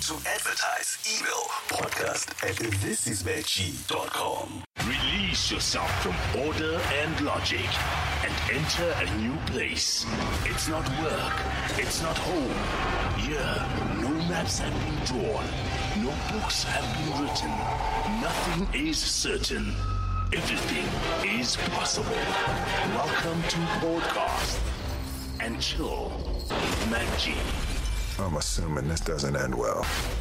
To advertise, email podcast@thisisveggie.com. Release yourself from order and logic and enter a new place. It's not work. It's not home. Here, no maps have been drawn. No books have been written. Nothing is certain. Everything is possible. Welcome to Podcast and Chill with Mac G. I'm assuming this doesn't end well.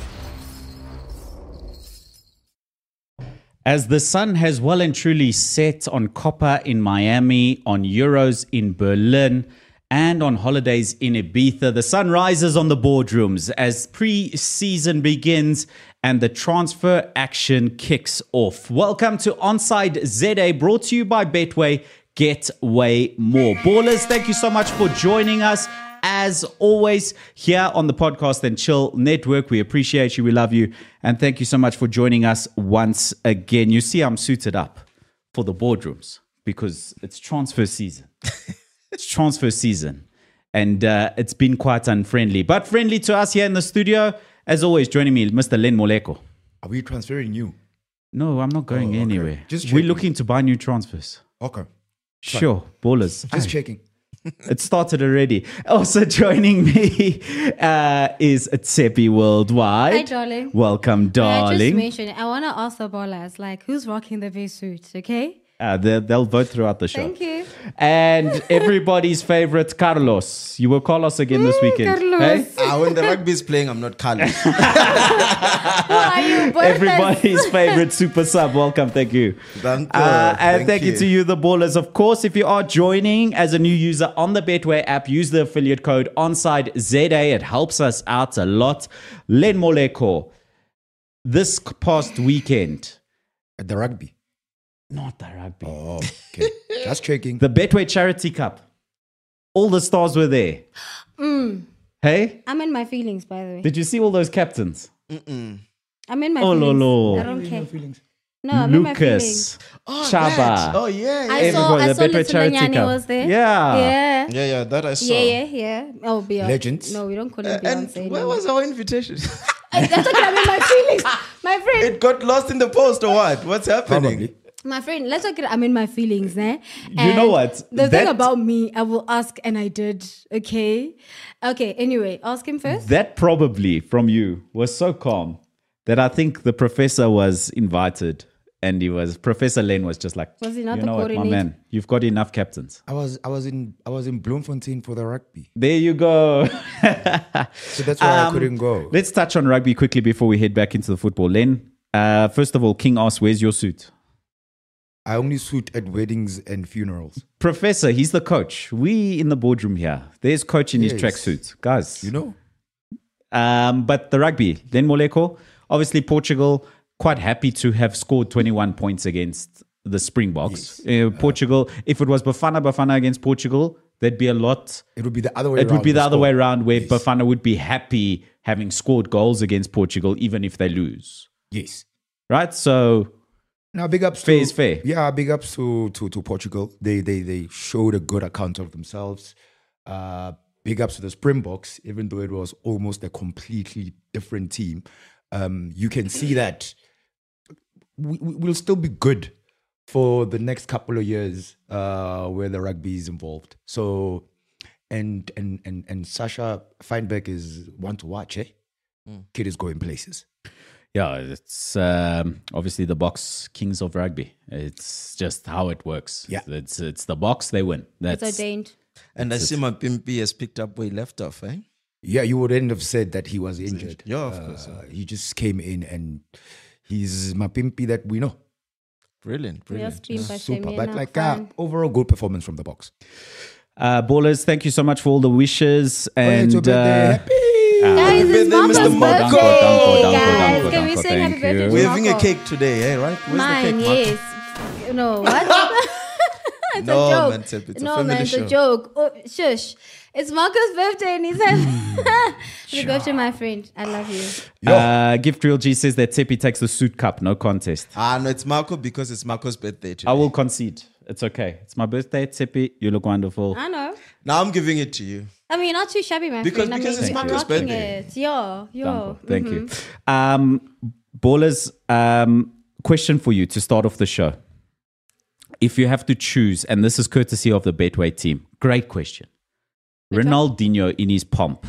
As the sun has well and truly set on Copa in Miami, on Euros in Berlin, and on holidays in Ibiza, the sun rises on the boardrooms as pre-season begins and the transfer action kicks off. Welcome to Onside ZA, brought to you by Betway. Get way more. Ballers, thank you so much for joining us. As always, here on the Podcast and Chill Network, we appreciate you, we love you, and thank you so much for joining us once again. You see, I'm suited up for the boardrooms because it's transfer season. It's transfer season, and it's been quite unfriendly, but friendly to us here in the studio. As always, joining me, Mr. Len Moleko. Are we transferring you? No, I'm not going okay. anywhere. Just We're checking. looking to buy new transfers. Okay. Sure, ballers. Just checking. It started already. Also joining me is Tsepi Worldwide. Hi, darling. Welcome, I just darling. mentioned, I want to ask the ballers, like, who's rocking the base suit, okay? They'll vote throughout the show. Thank you. And everybody's favorite, Carlos. You were Carlos again this weekend. Carlos. Hey? When the rugby is playing, I'm not Carlos. Who are you, boys? Everybody's favorite super sub. Welcome. Thank you. Thank And thank you to you, the ballers. Of course, if you are joining as a new user on the Betway app, use the affiliate code ONSIDEZA. It helps us out a lot. Len Moleko, this past weekend, At the rugby. not the rugby, Oh, okay. Just checking. the Betway Charity Cup. All the stars were there. Hey, I'm in my feelings, by the way. did you see all those captains? I'm in my Oh, feelings. lolo. I don't care. No, I'm in my feelings. Lucas, Chaba. Oh, yeah. I saw Everybody, the Betway Little Charity Nyani Cup. was there. Yeah. Yeah. That I saw. Yeah. Oh, Beyonce. Legends. No, we don't call it And Beyonce. where no. was our invitation? That's okay, I'm in my feelings. My friend. It got lost in the post or what? What's happening? Probably. My friend, let's talk it. I'm in my feelings, eh? You know what? The thing That- about me, I will ask, and I did. Okay. Anyway, ask him first. That probably from you was so calm that I think the professor was invited and Professor Len was just like, Was he not you the know what, my coordinator? man, you've got enough captains. I was in Bloemfontein for the rugby. There you go. So that's why I couldn't go. Let's touch on rugby quickly before we head back into the football. Len, first of all, King asks, where's your suit? I only suit at weddings and funerals. Professor, he's the coach. We in the boardroom here. There's coach in his Yes. tracksuit. Guys. You know? But the rugby, Len Moleko, obviously Portugal, quite happy to have scored 21 points against the Springboks. Portugal, if it was Bafana against Portugal, there'd be a lot. It would be the other way It around. would be the other score. way around where Yes. Bafana would be happy having scored goals against Portugal, even if they lose. Yes. Right? So, Now, big ups fair to... is fair. Yeah, big ups to Portugal. They showed a good account of themselves. Big ups to the Springboks, even though it was almost a completely different team. You can see that we'll still be good for the next couple of years where the rugby is involved. So, and Sasha Feinberg is one to watch, eh? Kid is going places. Yeah, it's obviously the Boks kings of rugby. It's just how it works. Yeah. It's the Boks, they win. It's That's ordained. And I see my Pimpy has picked up where he left off, eh? Yeah, you wouldn't have said that he was injured. Yeah, of course. He just came in and he's Mapimpi that we know. Brilliant. Yes, Pimpa Super. Shemina, But like fine. overall good performance from the box. Ballers, thank you so much for all the wishes. And it's your birthday. Happy. Guys, it's birthday, Marco's Mr. Marco. birthday, Danko, guys. Danko, Can we Danko, sing happy thank birthday you. to We're having a Marco? cake today, eh? Right? Where's Mine, the cake, yes. No, what? It's No, a joke. man, Tip, it's a no, family man, it's show. a joke. Oh, shush. It's Marco's birthday and he's happy birthday, my friend. I love you. Gift Real G says that Tepi takes the suit cup, no contest. No, it's Marco because it's Marco's birthday today. I will concede. It's okay. It's my birthday, Tepi. You look wonderful. I know. Now I'm giving it to you. I mean, not too shabby, my Because- friend. I because mean, it's I'm Marco's rocking birthday. it. Yeah. Thank you. Ballers, question for you to start off the show. If you have to choose, and this is courtesy of the Betway team, great question. Ronaldinho in his pomp,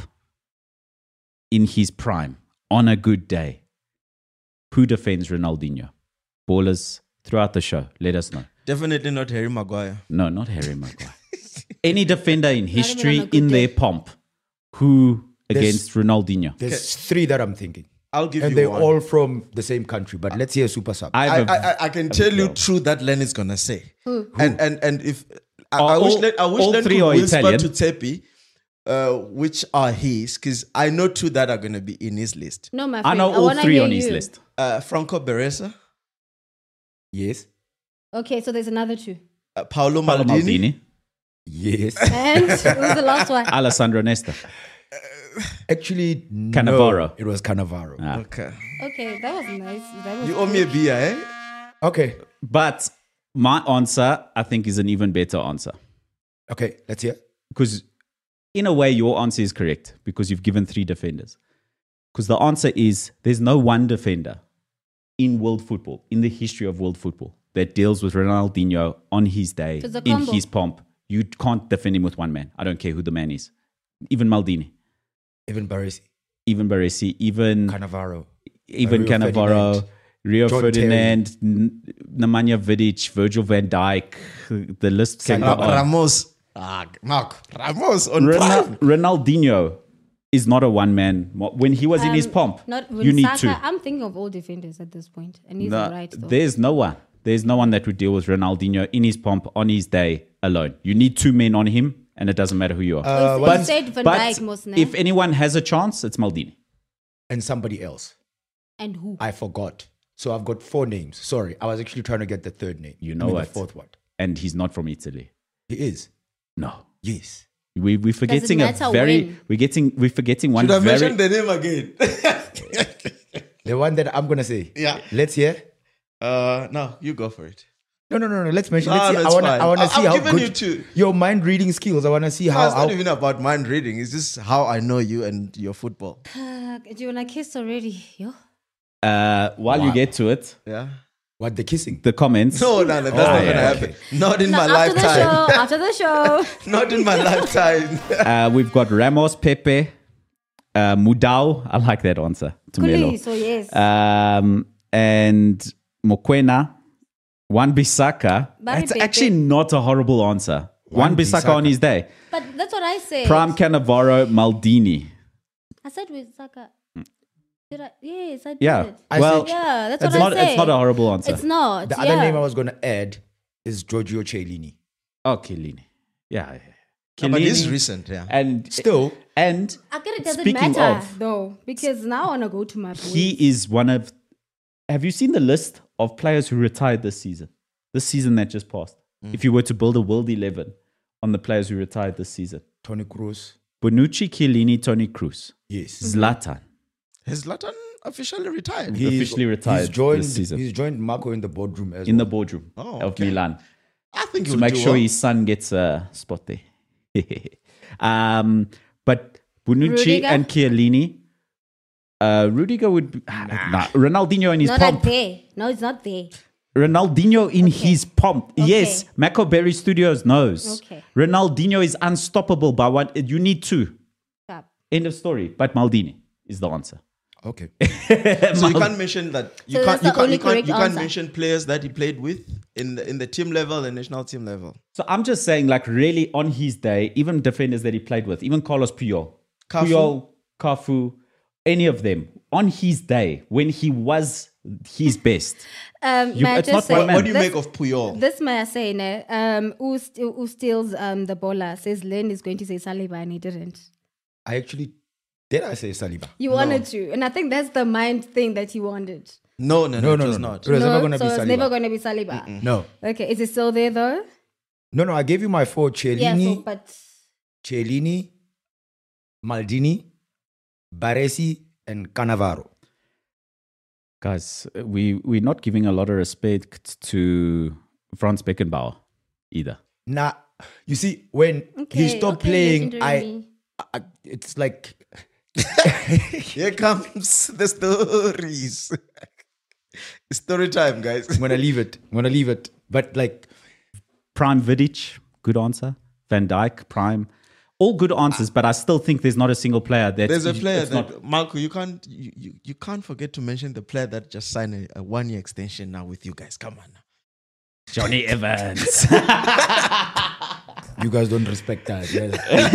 in his prime, on a good day, who defends Ronaldinho? Ballers, throughout the show, let us know. Definitely not Harry Maguire. No, not Harry Maguire. Any defender in history on a good in their day. pomp, who against Ronaldinho? There's three that I'm thinking. I'll give And you they're one. all from the same country. But let's hear a super sub. I have a- I can tell you girl. true that Len is gonna say. Who? And if I Are wish all- Len, I wish all Len three could are whisper Italian? to Tepi which are his, because I know two that are gonna be in his list. No, my I friend. know all wanna three hear on his you. list. Franco Beresa, Yes. Okay, so there's another two. Paolo Paolo Maldini. Maldini, Yes. And who's the last one? Alessandro Nesta. Actually, Cannavaro. No, it was Cannavaro. Ah. Okay. Okay, that was nice. That was You owe me a beer, eh? Okay. But my answer, I think, is an even better answer. Okay. Let's hear. Because in a way, your answer is correct because you've given three defenders. Because the answer is there's no one defender in world football, in the history of world football, that deals with Ronaldinho on his day, It's a in combo. his pomp. You can't defend him with one man. I don't care who the man is. Even Maldini, Even Baresi. even Baresi, even Cannavaro. even Rio Cannavaro, Ferdinand, Rio John Ferdinand, Nemanja Vidic, Virgil van Dijk. The list can go on. Ramos. Mark. Ramos on prime. Ronaldinho is not a one man. When he was in his pomp, Not you need Saka, two. I'm thinking of all defenders at this point, and he's No, alright though. there's no one. There's no one that would deal with Ronaldinho in his pomp on his day alone. You need two men on him, and it doesn't matter who you are. He said Van Dijk most now. if anyone has a chance, it's Maldini. And somebody else. And who? I forgot. So I've got 4 names. Sorry. I was actually trying to get the third name. You know I mean, what? The fourth one. And he's not from Italy. He is. No. Yes. We're forgetting a matter very when. we're forgetting one Should I very mention the name again? The one that I'm going to say. Yeah. Let's hear. No, you go for it. No. Let's mention. No, Let's see. that's I want to fine. see I've how given good you two. your mind reading skills. I want to see No, it's how. not even about mind reading. It's just how I know you and your football. Do you wanna kiss already? Yo. while you get to it, Yeah. What the kissing? the comments. No, that's not yeah, gonna happen. Not in my After the lifetime. show. After the show. Not in my lifetime. We've got Ramos, Pepe, Mudau. I like that answer. To Melo. Kuli, so yes. And Mokwena, Wan Bissaka. Bari That's Pepe. actually not a horrible answer. Wan Bissaka on his day. But that's what I said. Prime Cannavaro, Maldini. I said with Saka. Did I? Yes, I did. Yeah. I Well, said- Yeah, that's it's what not. I said. It's not a horrible answer. It's not. The yeah. other name I was going to add is Giorgio Chiellini. Oh, Chiellini. Yeah. No, but it's Chiellini. recent, yeah. And Still, and I get it doesn't speaking matter of, though, because now I want to go to my boys. he is one of. Have you seen the list of players who retired this season? This season that just passed. If you were to build a world 11 on the players who retired this season, Toni Kroos. Bonucci, Chiellini, Toni Kroos, Yes. Zlatan. Has Zlatan officially retired? officially retired He's joined, this season. He's joined Marco in the boardroom as In the well. boardroom Oh, of okay. Milan I think to he'll make do sure well. his son gets a spot there. But Bonucci Rudiger? and Chiellini, Rudiger would be, nah, Ronaldinho in his not pomp. like there. No, it's not there. Ronaldinho in his pomp. Okay. Yes, Macoberry Studios knows. Okay. Ronaldinho is unstoppable by what you need two. Stop. End of story. But Maldini is the answer. Okay. So you can't mention that. You So can't. that's You the can't. only You can't. correct You can't answer. mention players that he played with in the team level and national team level. So I'm just saying, like, really on his day, even defenders that he played with, even Carlos Puyol, Cafu. Cafu, any of them, on his day, when he was his best. May I it's just not say, one man. What do you this- make of Puyol? This may I say, ne? Who steals the baller says Len is going to say Saliba and he didn't. I actually, did I say Saliba? You wanted to, and I think that's the mind thing that he wanted. No, it was no. not. It was never going to so be it's Saliba. never going to be Saliba. No. Okay, is it still there though? No, I gave you my 4. Yeah, Chiellini, so, but Chiellini, Maldini, Baresi, and Cannavaro. Guys, we're not giving a lot of respect to Franz Beckenbauer either. Nah, you see, when he stopped playing, legendary. it's like Here comes the stories. Story time, guys. I'm gonna leave it. But like, Prime Vidic, good answer. Van Dijk, Prime. All good answers, but I still think there's not a single player that There's a player that Marco, you can't forget to mention the player that just signed a 1-year extension now with you guys. Come on now. Johnny Evans. you guys don't respect that. Yes.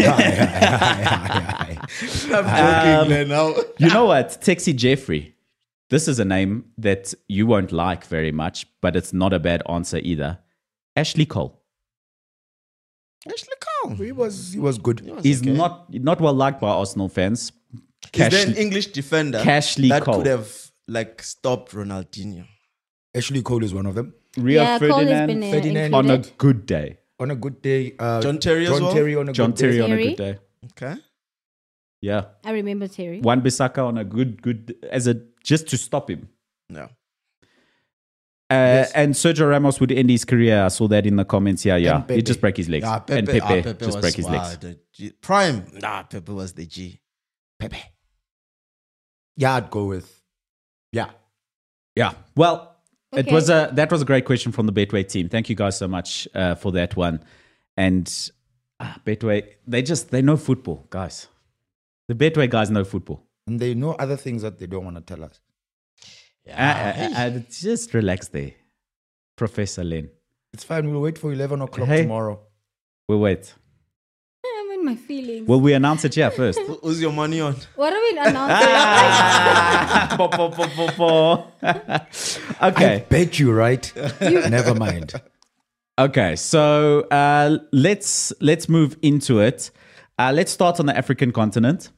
I'm joking, man. Now. You know what? Texie Jeffrey. This is a name that you won't like very much, but it's not a bad answer either. Ashley Cole. Ashley Cole. He was good. He's okay. not well liked by Arsenal fans. Is there an English defender Cashley that Cole. could have like stopped Ronaldinho? Ashley Cole is one of them. Rio Yeah, Cole has been Ferdinand on a included. good day. On a good day, John Terry as well? Terry on a John good Terry day. on a Terry? good day. Okay. Yeah. I remember Terry. Wan Bissaka on a good as a just to stop him. No. And Sergio Ramos would end his career. I saw that in the comments. Yeah. And He Pepe. just break his legs. Yeah, Pepe, and Pepe, Pepe just was, break his legs. the Prime. Pepe was the G. Pepe. Yeah, I'd go with. Yeah. Yeah. Well, Okay. that was a great question from the Betway team. Thank you guys so much for that one. And Betway, they know football, guys. The Betway guys know football. And they know other things that they don't want to tell us. Just relax there, Professor Len. It's fine. We'll wait for 11 o'clock Hey. tomorrow. We'll wait. I'm in my feelings. Will we announce it here first? Who's your money on? What are we announcing? I Okay. bet you, right? Never mind. Okay. So let's move into it. Let's start on the African continent.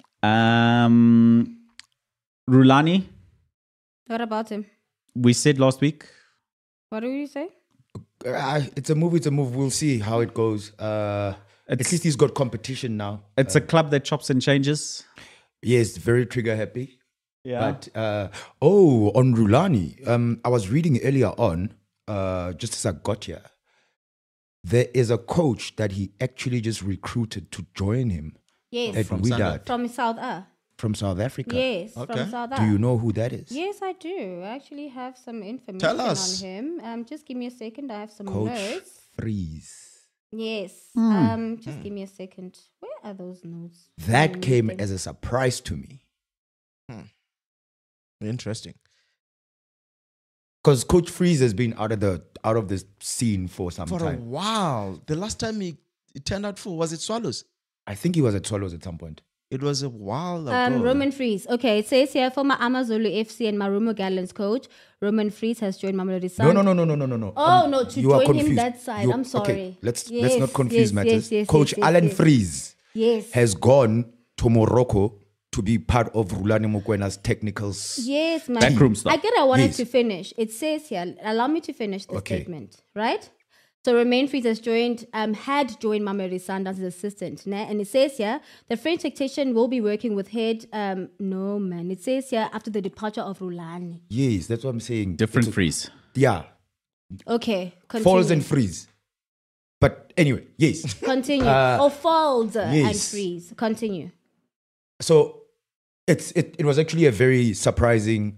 Rulani, What about him? we said last week. What did you say? It's a move. It's a move. We'll see how it goes. At least he's got competition now. It's a club that chops and changes. Yes, very trigger happy. Yeah. But on Rulani, I was reading earlier on, just as I got here, there is a coach that he actually just recruited to join him Yes. at Wydad From South from South Africa. Yes, Okay. from South Do you know who that is? Yes, I do. I actually have some information Tell us. on him. Just give me a second. I have some Coach notes. Freeze. Yes. Just give me a second. Where are those notes? That came as a surprise to me. Interesting. Because Coach Freeze has been out of the scene for some For a time. while. The last time he turned out for, was it Swallows? I think he was at Swallows at some point. It was a while ago. Roman Fries. Okay, it says here former Amazulu FC and Marumo Gallants coach Roman Fries has joined Mamelodi Sundowns. No. Oh no, to you are join him confused. that side. You- I'm sorry. Okay, let's Yes, not confuse yes, matters. yes, Coach yes, Alan yes. Freeze Yes. has gone to Morocco to be part of Rulani Mokwena's technicals. Yes, man. Backroom stuff. I get I wanted Yes. to finish. It says here, allow me to finish the Okay. statement, right? So Romain Fries has had joined Mamelodi Sundowns as assistant. And it says here, the French tactician will be working with head, it says here, after the departure of Rulani. Yes, that's what I'm saying. Different It's a- freeze. Yeah, Okay, continue. Falls and Freeze. But anyway, yes. Continue. Falls and yes. Freeze. Continue. So it was actually a very surprising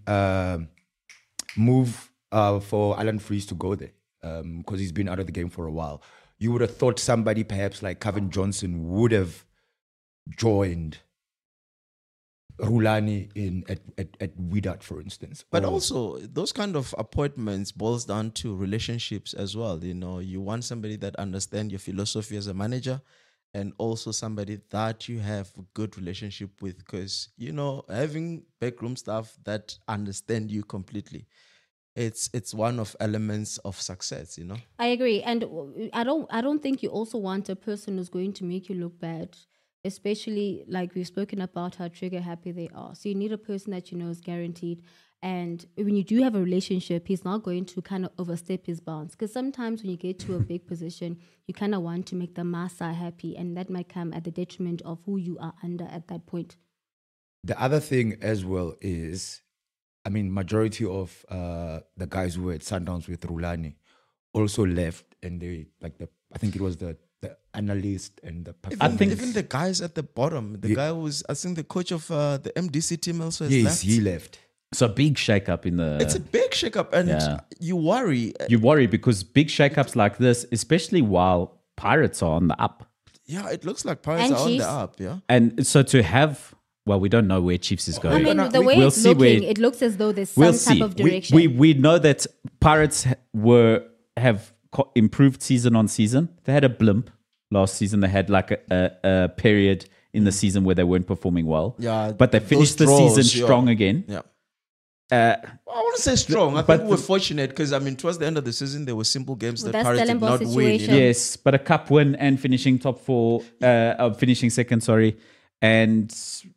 move for Alan Freeze to go there because he's been out of the game for a while. You would have thought somebody perhaps like Kevin Johnson would have joined Rulani at Wydad, for instance. But Or- also, those kind of appointments boils down to relationships as well. You know, you want somebody that understands your philosophy as a manager, and also somebody that you have a good relationship with. Because having backroom staff that understand you completely, it's one of elements of success. I agree. And I don't think you also want a person who's going to make you look bad. Especially like we've spoken about how trigger happy they are. So you need a person that you know is guaranteed. And when you do have a relationship, he's not going to kind of overstep his bounds. Because sometimes when you get to a big position, you kind of want to make the massa happy. And that might come at the detriment of who you are under at that point. The other thing as well is, majority of the guys who were at Sundowns with Rulani also left, and I think it was the the analyst and the Even the guys at the bottom, the guy was, I think, the coach of the MDC team also has left. he left. So big shake-up in the... It's a big shakeup, and Yeah. you worry. You worry because big shake-ups like this, especially while Pirates are on the up. Yeah, it looks like Pirates And are on Chiefs. the up. Yeah, And so to have... Well, we don't know where Chiefs is I going. mean, the way we'll it's see looking, where- it looks as though there's some We'll type see. of direction. We know that Pirates have improved season on season. They had a blimp last season. They had like a period in the season where they weren't performing well. Yeah, But they those finished the draws, season yeah. strong again. yeah. I want to say strong. I but think we're fortunate because I mean, towards the end of the season, there were simple games that That Pirates did Stellenbosch not win. You situation. know? Yes, but a cup win and finishing top four, finishing second, sorry. And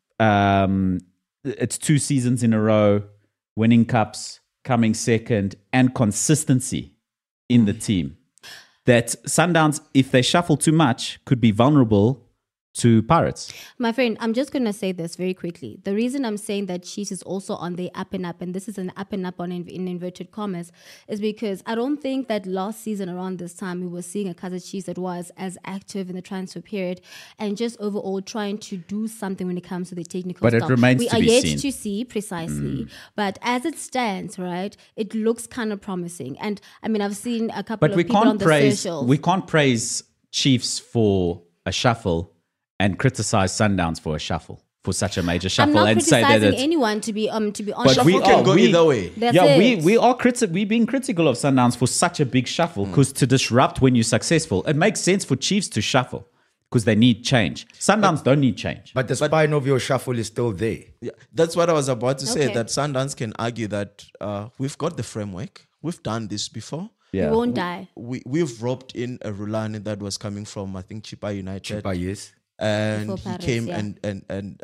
it's 2 seasons in a row, winning cups, coming second, and consistency in the team. That Sundowns, if they shuffle too much, could be vulnerable to Pirates. My friend, I'm just going to say this very quickly. The reason I'm saying that Chiefs is also on the up and up, and this is an up and up on in inverted commas, is because I don't think that last season around this time we were seeing a Kaizer Chiefs that was as active in the transfer period and just overall trying to do something when it comes to the technical But it stuff. remains we to are be yet seen. to see precisely, but as it stands, right, it looks kind of promising. And I mean, I've seen a couple But of we people on can't the praise socials. we can't praise Chiefs for a shuffle and criticize Sundowns for a shuffle, for such a major I'm shuffle, not and say that criticizing it's... anyone to be honest. But we can are, go either way. That's yeah, it. we are we're being critical of Sundowns for such a big shuffle because to disrupt when you're successful, it makes sense for Chiefs to shuffle because they need change. Sundowns don't need change. But the spine of your shuffle is still there. Yeah, that's what I was about to say. Okay. That Sundowns can argue that we've got the framework. We've done this before. You Yeah, won't die. We've roped in a Rulani that was coming from I think Chipa United, But yes, and Before he Paris, came yeah. and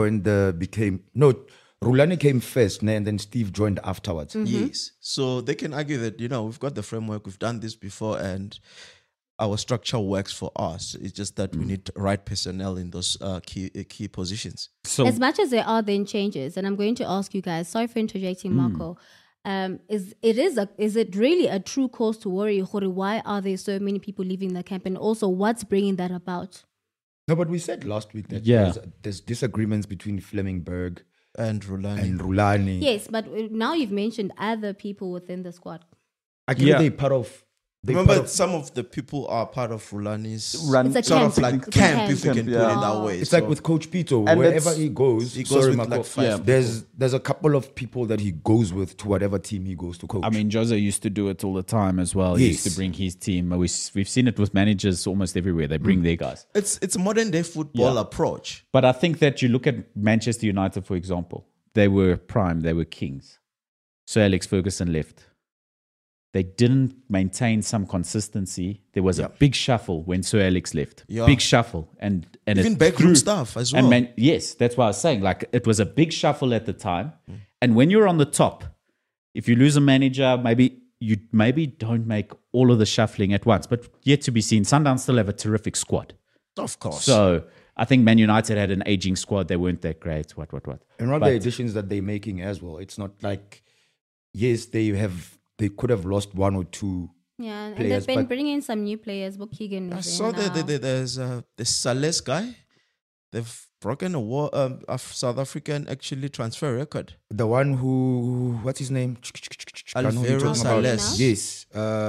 Rulani came first, and then Steve joined afterwards. yes. So they can argue that we've got the framework. We've done this before, and our structure works for us. It's just that we need right personnel in those key positions. so As much as there are then changes, and I'm going to ask you guys, sorry for interjecting, Marco. Is it really a true cause to worry? Hore, why are there so many people leaving the camp? And also, what's bringing that about? No, but we said last week that Yeah. there's disagreements between Flemingberg And Rulani. and Rulani. Yes, but now you've mentioned other people within the squad. Actually, Yeah. they part of. Remember, some of the people are part of Rulani's It's a sort camp. of like It's a camp, if you can yeah. put it that way. It's So- like with Coach Pito, And wherever it's- he goes, he goes sorry, with Marco, like 5 there's a couple of people that he goes with to whatever team he goes to coach. I mean, Jose used to do it all the time as well. He used Yes. to bring his team. We've seen it with managers almost everywhere. They bring their guys. it's a modern day football Yeah. approach. But I think that you look at Manchester United, for example, they were prime, they were kings. Sir Alex Ferguson left. They didn't maintain some consistency. There was a big shuffle when Sir Alex left. Yeah. Big shuffle. And Even it backroom threw- stuff as and well. yes, that's what I was saying. Like it was a big shuffle at the time. And when you're on the top, if you lose a manager, maybe you don't make all of the shuffling at once. But yet to be seen, Sundowns still have a terrific squad. Of course. So I think Man United had an aging squad. They weren't that great. What? and all but- the additions that they're making as well. It's not like, yes, they could have lost one or two. Yeah, and Players, they've been but- bringing in some new players. But Keegan I is saw there now. there's the Sales guy. They've broken a South African actually transfer record. The one who, what's his name? I know who you're Alvaro talking about. Sales. Yes.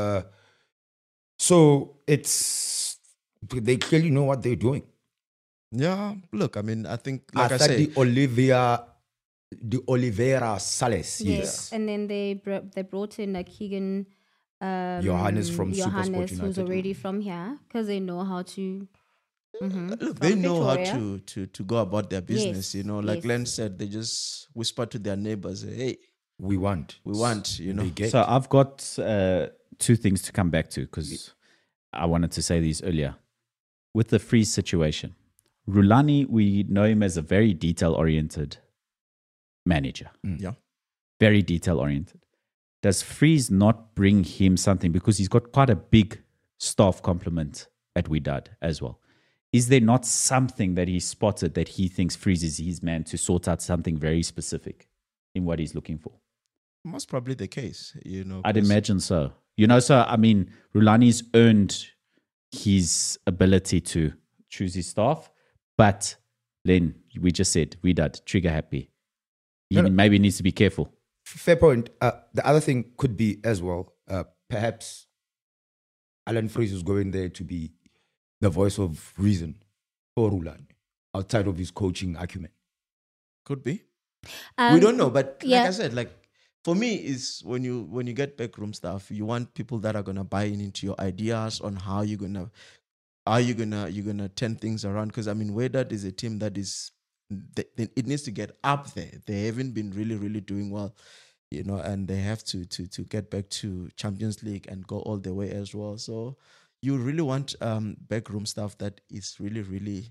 So they clearly know what they're doing. Yeah, look, I mean, I think, like I thought say, the Oliveira Sales. Yes. And then they brought in Keegan Johannes from SuperSport Johannes, who's United. already from here, because they know how to. look, they from know how Victoria. to go about their business. Yes, Like yes. Len said, they just whisper to their neighbors, "Hey, We want. we want," They get. So I've got 2 things to come back to because I wanted to say these earlier. With the freeze situation, Rulani, we know him as a very detail-oriented manager. Yeah. Very detail-oriented. Does Freeze not bring him something? Because he's got quite a big staff complement at Widad as well. Is there not something that he spotted that he thinks Freeze is his man to sort out something very specific in what he's looking for? most probably the case. I'd 'cause- imagine so. So I mean, Rulani's earned his ability to choose his staff. But Len, we just said, Widad, trigger happy. He maybe needs to be careful. Fair point. The other thing could be as well, perhaps Alan Freese is going there to be the voice of reason for Rulani outside of his coaching acumen. Could be. We don't know, but like I said, like for me, is when you get backroom stuff, you want people that are gonna buy into your ideas on how you're gonna turn things around. Because I mean, Wydad is a team that is it needs to get up there. They haven't been really doing well, you know, and they have to get back to Champions League and go all the way as well. So you really want backroom stuff that is really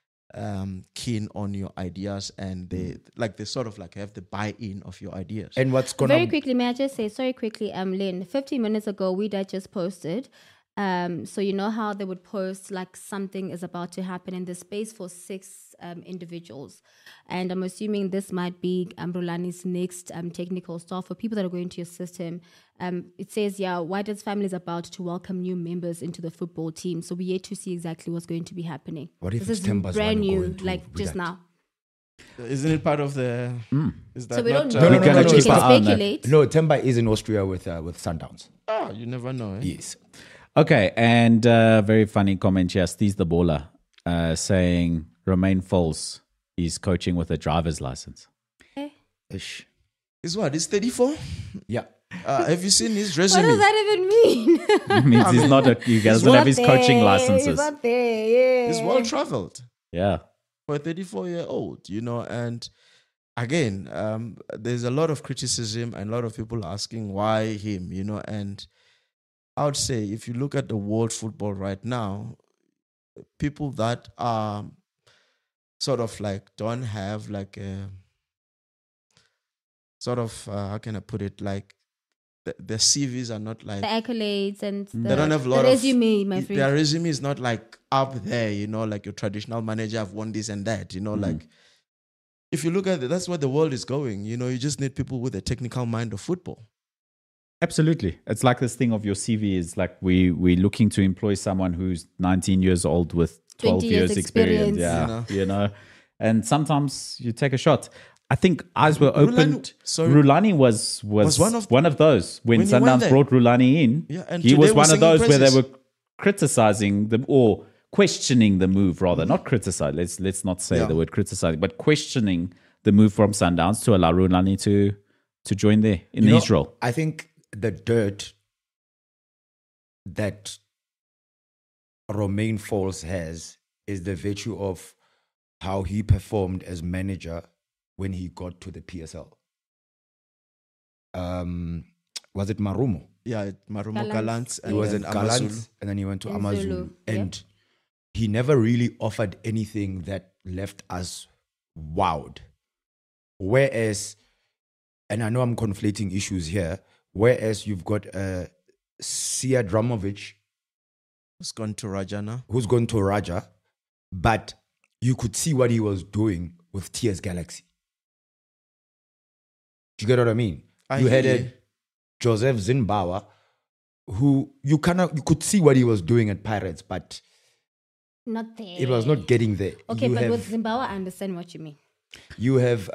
keen on your ideas, and they sort of like have the buy-in of your ideas. And what's going Very quickly, may I just say, sorry, quickly, Lynn, 15 minutes ago, Wydad just posted. So you know how they would post like something is about to happen in the space for 6 individuals. And I'm assuming this might be Rulani's next technical staff for people that are going to assist him. It says, Wydad's family is about to welcome new members into the football team. So we're yet to see exactly what's going to be happening. What if this it's is Temba's brand one new, going to like just Wydad? now. Isn't it part of the? Is that So we not? don't know. no, We no, can keep our eye on that. speculate. No, Temba is in Austria with Sundowns. You never know. Eh? Yes. Okay, and very funny comment here. Steez the baller saying Romain Folz is coaching with a driver's license. Ish. Is what? He's 34. Yeah. Have you seen his What resume? does that even mean? It means he's not he doesn't have his coaching He's licenses. not there, yeah. He's well traveled Yeah. for a 34-year-old, you know. And again, there's a lot of criticism and a lot of people asking why him, you know. And I would say, if you look at the world football right now, people that are sort of like don't have like a sort of how can I put it, like the CVs are not like The accolades and they don't have a lot the resume, of my friend. their resume is not like up there, you know, like your traditional manager. I've won this and that, you know, like if you look at it, that's where the world is going. You know, you just need people with a technical mind of football. Absolutely. It's like this thing of your CV is like we're looking to employ someone who's 19 years old with 12 20 years years experience. experience. Yeah, you know. And sometimes you take a shot. I think eyes were opened. sorry. Rulani was one of those. When When he went Sundowns there. brought Rulani in, Yeah, and he today was we're one of singing those where they praises. were criticizing them or questioning the move rather. Not criticize. Let's not say the word criticizing, but questioning the move from Sundowns to allow Rulani to join there in his role. I think the dirt that Romain Folz has is the virtue of how he performed as manager when he got to the PSL. Was it Marumo? Yeah, Marumo Gallant. Gallant. He was at then Gallant, Amazulu. and then he went to And Amazulu. Zulu, yep. And he never really offered anything that left us wowed. Whereas, and I know I'm conflating issues here, whereas you've got Sia Dramovic, He's gone to Rajana. who's gone to Raja, but you could see what he was doing with TS Galaxy. Do you get what I mean? I You had hear a you. Joseph Zimbabwe, who you could see what he was doing at Pirates, but Not there. it was not getting there. Okay, you but have, with Zimbabwe, I understand what you mean. you have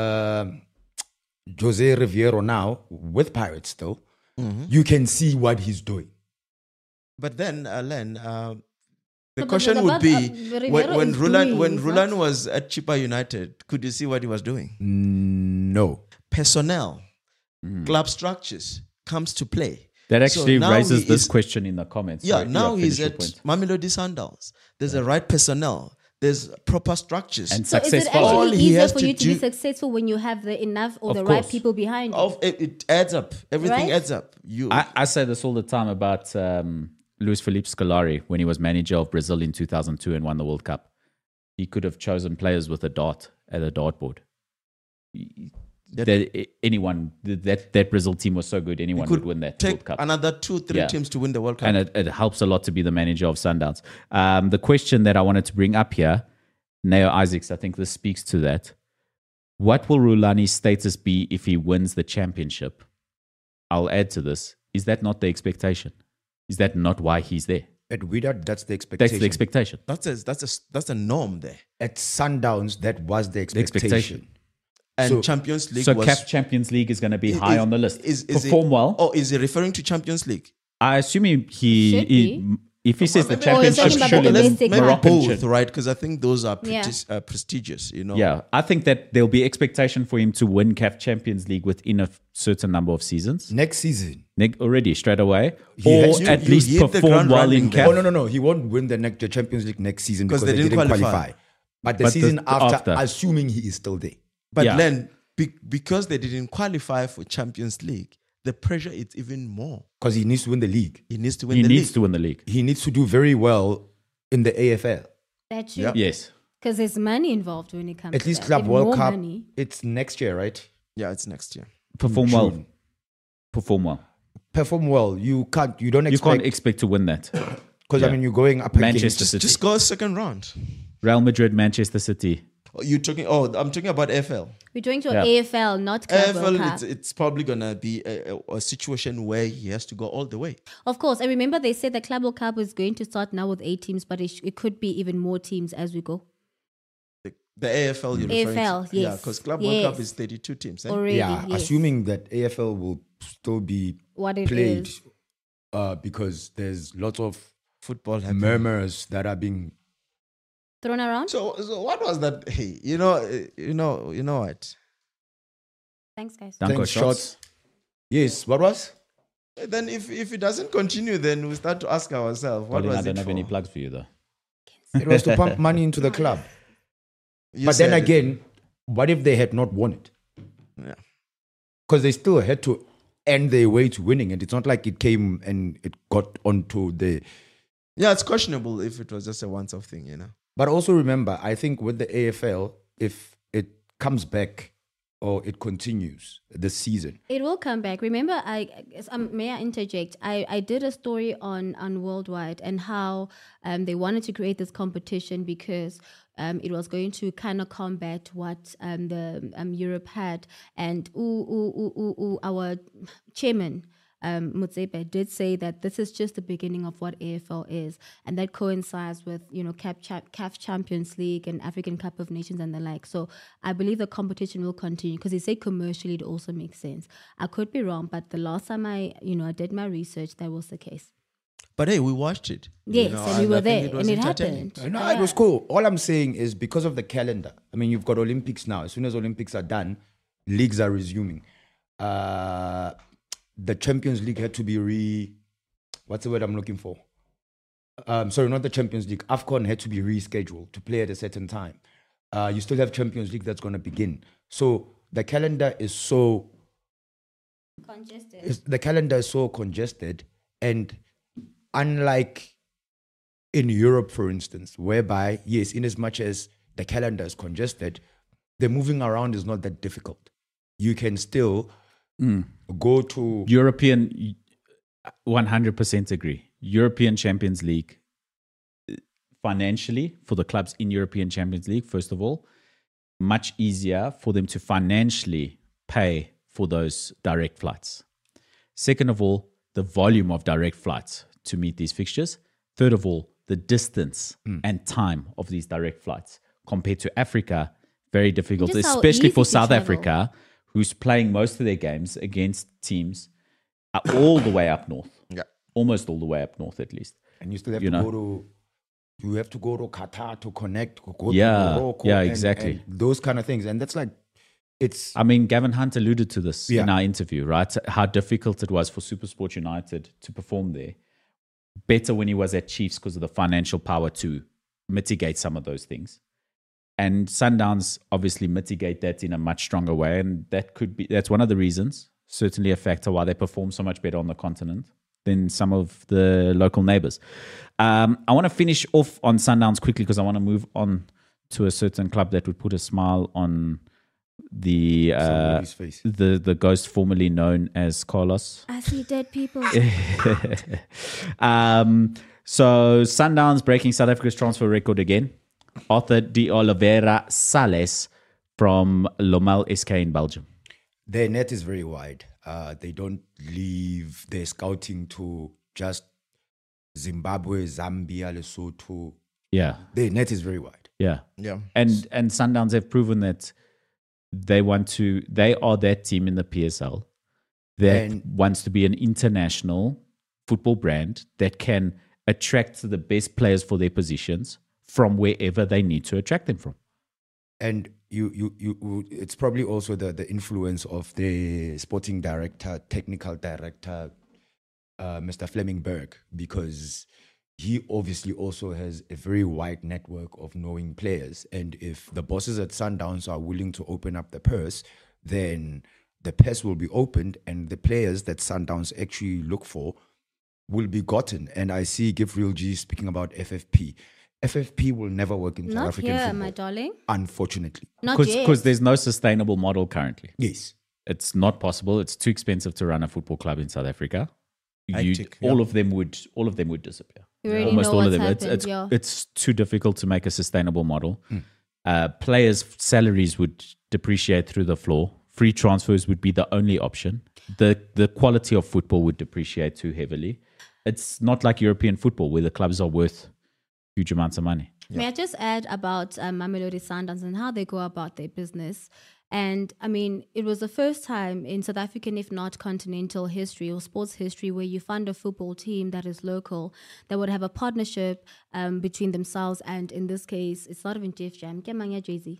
Jose Riviero now with Pirates still. Mm-hmm. You can see what he's doing. But then, Len, the But question what would about, be Riviero when is Rulan doing, when is Rulan not- was at Chippa United, could you see what he was doing? No. Personnel, club structures comes to play. That So actually now raises he this is- question in the comments. Yeah, Sorry, now he's finish your at point. Mamelodi Sundowns. There's a right personnel. There's proper structures. And So is it successful. All actually he easier has for to you to be do- successful when you have the enough or Of the right course. people behind you? It adds up. Everything Right? adds up. You I say this all the time about Luis Felipe Scolari when he was manager of Brazil in 2002 and won the World Cup. He could have chosen players with a dart at a dartboard. That Brazil team was so good, anyone would win that take World Cup. another 2-3 Yeah. teams to win the World Cup. And it helps a lot to be the manager of Sundowns. The question that I wanted to bring up here, Neo Isaacs, I think this speaks to that. What will Rulani's status be if he wins the championship? I'll add to this. Is that not the expectation? Is that not why he's there? At Wydad, that's the That's expectation. the expectation. That's a norm there. At Sundowns, that was the expectation. expectation. And So- Champions League So was CAF Champions League is going to be high on the list. Is Perform it, well. Oh, is he referring to Champions League? I assume Should he be. if he says the Maybe- he's championship, talking about surely the the domestic Maybe one. Moroccan both, should. right? Because I think those are Yeah. prestigious. You know. Yeah, I think that there'll be expectation for him to win CAF Champions League within a certain number of seasons. Next season. Already straight away, He or has to- at you least hit the perform ground well running in there. CAF. Oh, no. He won't win the Champions League next season because they didn't qualify. But the But the- season after, after. assuming he is still there. But Yeah. then, because they didn't qualify for Champions League, the pressure is even more. Because he needs to win the league. He needs to win He the needs league. to win the league. He needs to do very well in the AFL. That's true. Yeah. Yes, Because there's money involved when it comes At to least that. Club Even World more Cup, money. it's next year, right? Yeah, it's next year. perform June. well. Perform well. Perform well. You don't You can't expect, expect to win that. because yeah. I mean, you're going up Manchester against City, Just go second round. Real Madrid, Manchester City. I'm talking about AFL. We're going to Yeah. AFL, not Club World AFL, Cup. it's probably gonna be a situation where he has to go all the way. Of course. I remember they said the Club World Cup is going to start now with 8 teams, but it could be even more teams as we go. The AFL, you're referring AFL, to. Yeah, yes. because Club World Cup Yes. is 32 teams. Eh? Already, yeah, yes. assuming that AFL will still be What it played is. because there's lots of Football happening. murmurs that are being Thrown around? So what was that? Hey, you know what? Thanks, guys. Danko Thanks, shots. shots. Yes, what was? Then if it doesn't continue, then we start to ask ourselves, what Colin, I was don't it have for? any plugs for you though. It was to pump money into the club. You But then said it. again, what if they had not won it? Yeah. Because they still had to end their way to winning it. It's not like it came and it got onto the. Yeah, it's questionable if it was just a once-off thing, you know. But also remember, I think with the AFL, if it comes back or it continues this season, It will come back. Remember, may I interject? I did a story on Worldwide and how they wanted to create this competition because it was going to kind of combat what the Europe had. And our chairman, Motsepe, did say that this is just the beginning of what AFL is, and that coincides with CAF Champions League and African Cup of Nations and the like. So I believe the competition will continue because he said commercially it also makes sense. I could be wrong, but the last time I did my research, that was the case. But hey, we watched it. Yes, and we were I think there, was and it entertaining. happened. no, it was cool. All I'm saying is because of the calendar. I mean, you've got Olympics now. As soon as Olympics are done, leagues are resuming. The Champions League had to be what's the word I'm looking for? Sorry, not the Champions League. AFCON had to be rescheduled to play at a certain time. You still have Champions League that's going to begin. So the calendar is so congested, and unlike in Europe, for instance, whereby, yes, in as much as the calendar is congested, the moving around is not that difficult. You can still go to European, 100% agree. European Champions League, financially, for the clubs in European Champions League, first of all, much easier for them to financially pay for those direct flights. Second of all, the volume of direct flights to meet these fixtures. Third of all, the distance and time of these direct flights compared to Africa, very difficult, Just how especially easy for to South travel. Africa, who's playing most of their games against teams all the way up north. Yeah. Almost all the way up north, at least. and you still have you to know. go to. You have to go to Qatar to connect. Go Yeah, to Morocco. yeah, and- exactly. and those kind of things, and that's like, it's I mean, Gavin Hunt alluded to this in Yeah. our interview, right? How difficult it was for SuperSport United to perform there. Better when he was at Chiefs because of the financial power to mitigate some of those things. And Sundowns obviously mitigate that in a much stronger way. And that's one of the reasons, certainly a factor why they perform so much better on the continent than some of the local neighbors. I want to finish off on Sundowns quickly because I want to move on to a certain club that would put a smile on the somebody's face. the ghost formerly known as Carlos. I see dead people. So Sundowns breaking South Africa's transfer record again. Arthur de Oliveira Sales from Lommel SK in Belgium. Their net is very wide. They don't leave their scouting to just Zimbabwe, Zambia, Lesotho. Yeah. The net is very wide. Yeah. Yeah. And Sundowns have proven that they are that team in the PSL that And- wants to be an international football brand that can attract the best players for their positions from wherever they need to attract them from. And it's probably also the influence of the sporting director, technical director, Mr. Fleming Berg, because he obviously also has a very wide network of knowing players. And if the bosses at Sundowns are willing to open up the purse, then the purse will be opened and the players that Sundowns actually look for will be gotten. And I see Gifreal G speaking about FFP. FFP will never work in South Not African here, football, my darling. unfortunately. Not yet. Because there's no sustainable model currently. Yes. It's not possible. It's too expensive to run a football club in South Africa. Hectic, All of them would disappear. You already Almost know all of what's them. happened, yeah. It's too difficult to make a sustainable model. Players' salaries would depreciate through the floor. Free transfers would be the only option. The quality of football would depreciate too heavily. It's not like European football where the clubs are worth huge amounts of money. May I just add about Mamelodi Sundowns and how they go about their business? And I mean, it was the first time in South African, if not continental history or sports history, where you fund a football team that is local, that would have a partnership between themselves. And in this case, it's not even Jeff Jam, Kemanya Jay-Z.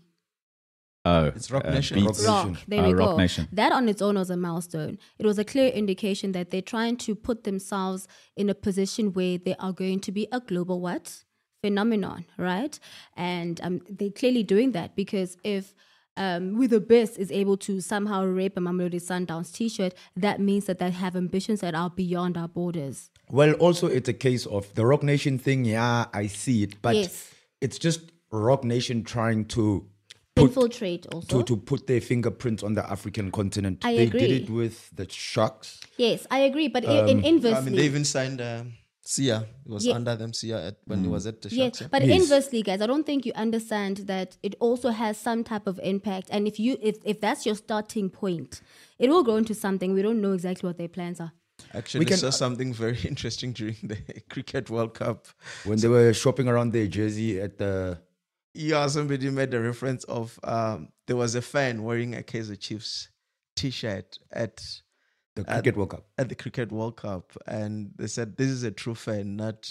Oh, It's Rock Nation. Beats. Rock, there we Rock go. Nation. That on its own was a milestone. It was a clear indication that they're trying to put themselves in a position where they are going to be a global phenomenon, right? And they're clearly doing that because if With the Best is able to somehow rape a Mamelodi Sundowns t-shirt, that means that they have ambitions that are beyond our borders. Well, also it's a case of the Rock Nation thing. Yeah, I see it, but Yes. it's just Rock Nation trying to Infiltrate also. to put their fingerprints on the African continent. I they agree. did it with the Sharks. Yes, I agree. But inversely, I mean, they even signed Sia. It was Yeah. under them, Sia, when he was at the yes, Sharks. Yeah. but Yes. inversely, guys, I don't think you understand that it also has some type of impact. And if that's your starting point, it will grow into something. We don't know exactly what their plans are. Actually, can- saw something very interesting during the Cricket World Cup. When they were shopping around their jersey at the... Yeah, somebody made a reference of there was a fan wearing a Kaizer Chiefs t-shirt at The Cricket World Cup. the Cricket World Cup, and they said this is a true fan, not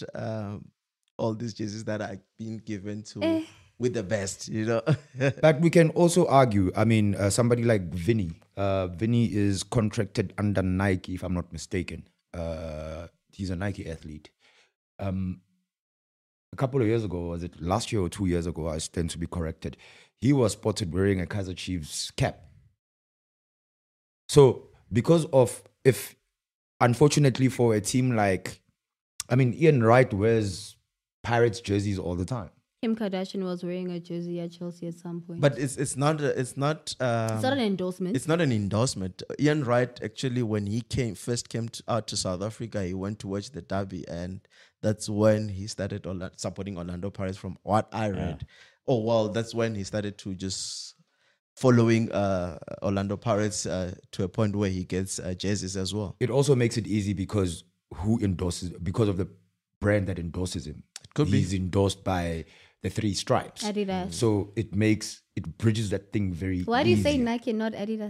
all these jerseys that are being given to with the best, you know. But we can also argue, I mean, somebody like Vinny. Vinny is contracted under Nike, if I'm not mistaken. He's a Nike athlete. A couple of years ago, was it last year or 2 years ago, I stand to be corrected, he was spotted wearing a Kaizer Chiefs cap. So, because of, if, unfortunately for a team like, I mean, Ian Wright wears Pirates jerseys all the time. Kim Kardashian was wearing a jersey at Chelsea at some point. But it's not it's not an endorsement. It's not an endorsement. Ian Wright, actually, when he first came out to South Africa, he went to watch the derby, and that's when he started supporting Orlando Pirates. From what I read, that's when he started to just following Orlando Pirates to a point where he gets jerseys as well. It also makes it easy because because of the brand that endorses him. could be. He's endorsed by the Three Stripes. Adidas. So it bridges that thing very Why do you say easy. Nike and not Adidas?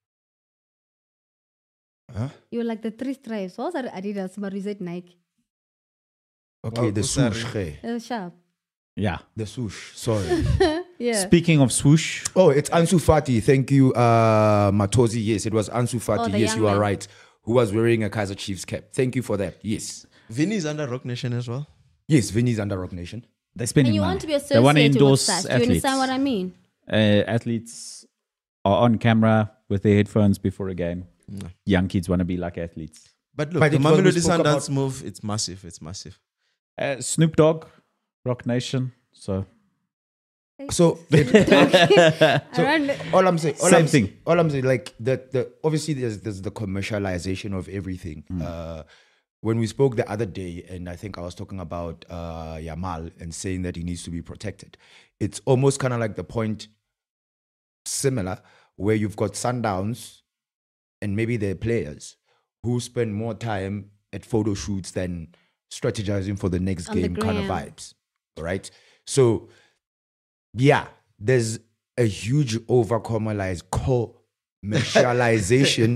Huh? You're like the Three Stripes. What's that Adidas? But you said Nike. Okay, Well, the sorry. swoosh. Hey. Sharp. Yeah. The swoosh. Sorry. Yeah. Speaking of swoosh, Oh, it's Ansu Fati. Thank you, Matozi. Yes, it was Ansu Fati. the Yes, young you are man. right. Who was wearing a Kaizer Chiefs cap. Thank you for that. Yes. Vinny's under Rock Nation as well. Yes, Vinny's under Rock Nation. they're spending And you money. want to be They want to associated with endorse such. Do you athletes. understand what I mean? Athletes are on camera with their headphones before a game. Young kids want to be like athletes. But look, But the it was- we Mamelodi spoke Sundowns about- move, it's massive. It's massive. Snoop Dogg, Rock Nation. So So, Around all I'm saying, Same thing. All I'm saying, like the obviously there's the commercialization of everything. When we spoke the other day, and I think I was talking about Yamal and saying that he needs to be protected. It's almost kind of like the point similar, where you've got Sundowns and maybe their players who spend more time at photo shoots than strategizing for the next On the game kind of gram. vibes. All right. So, yeah, there's a huge commercialization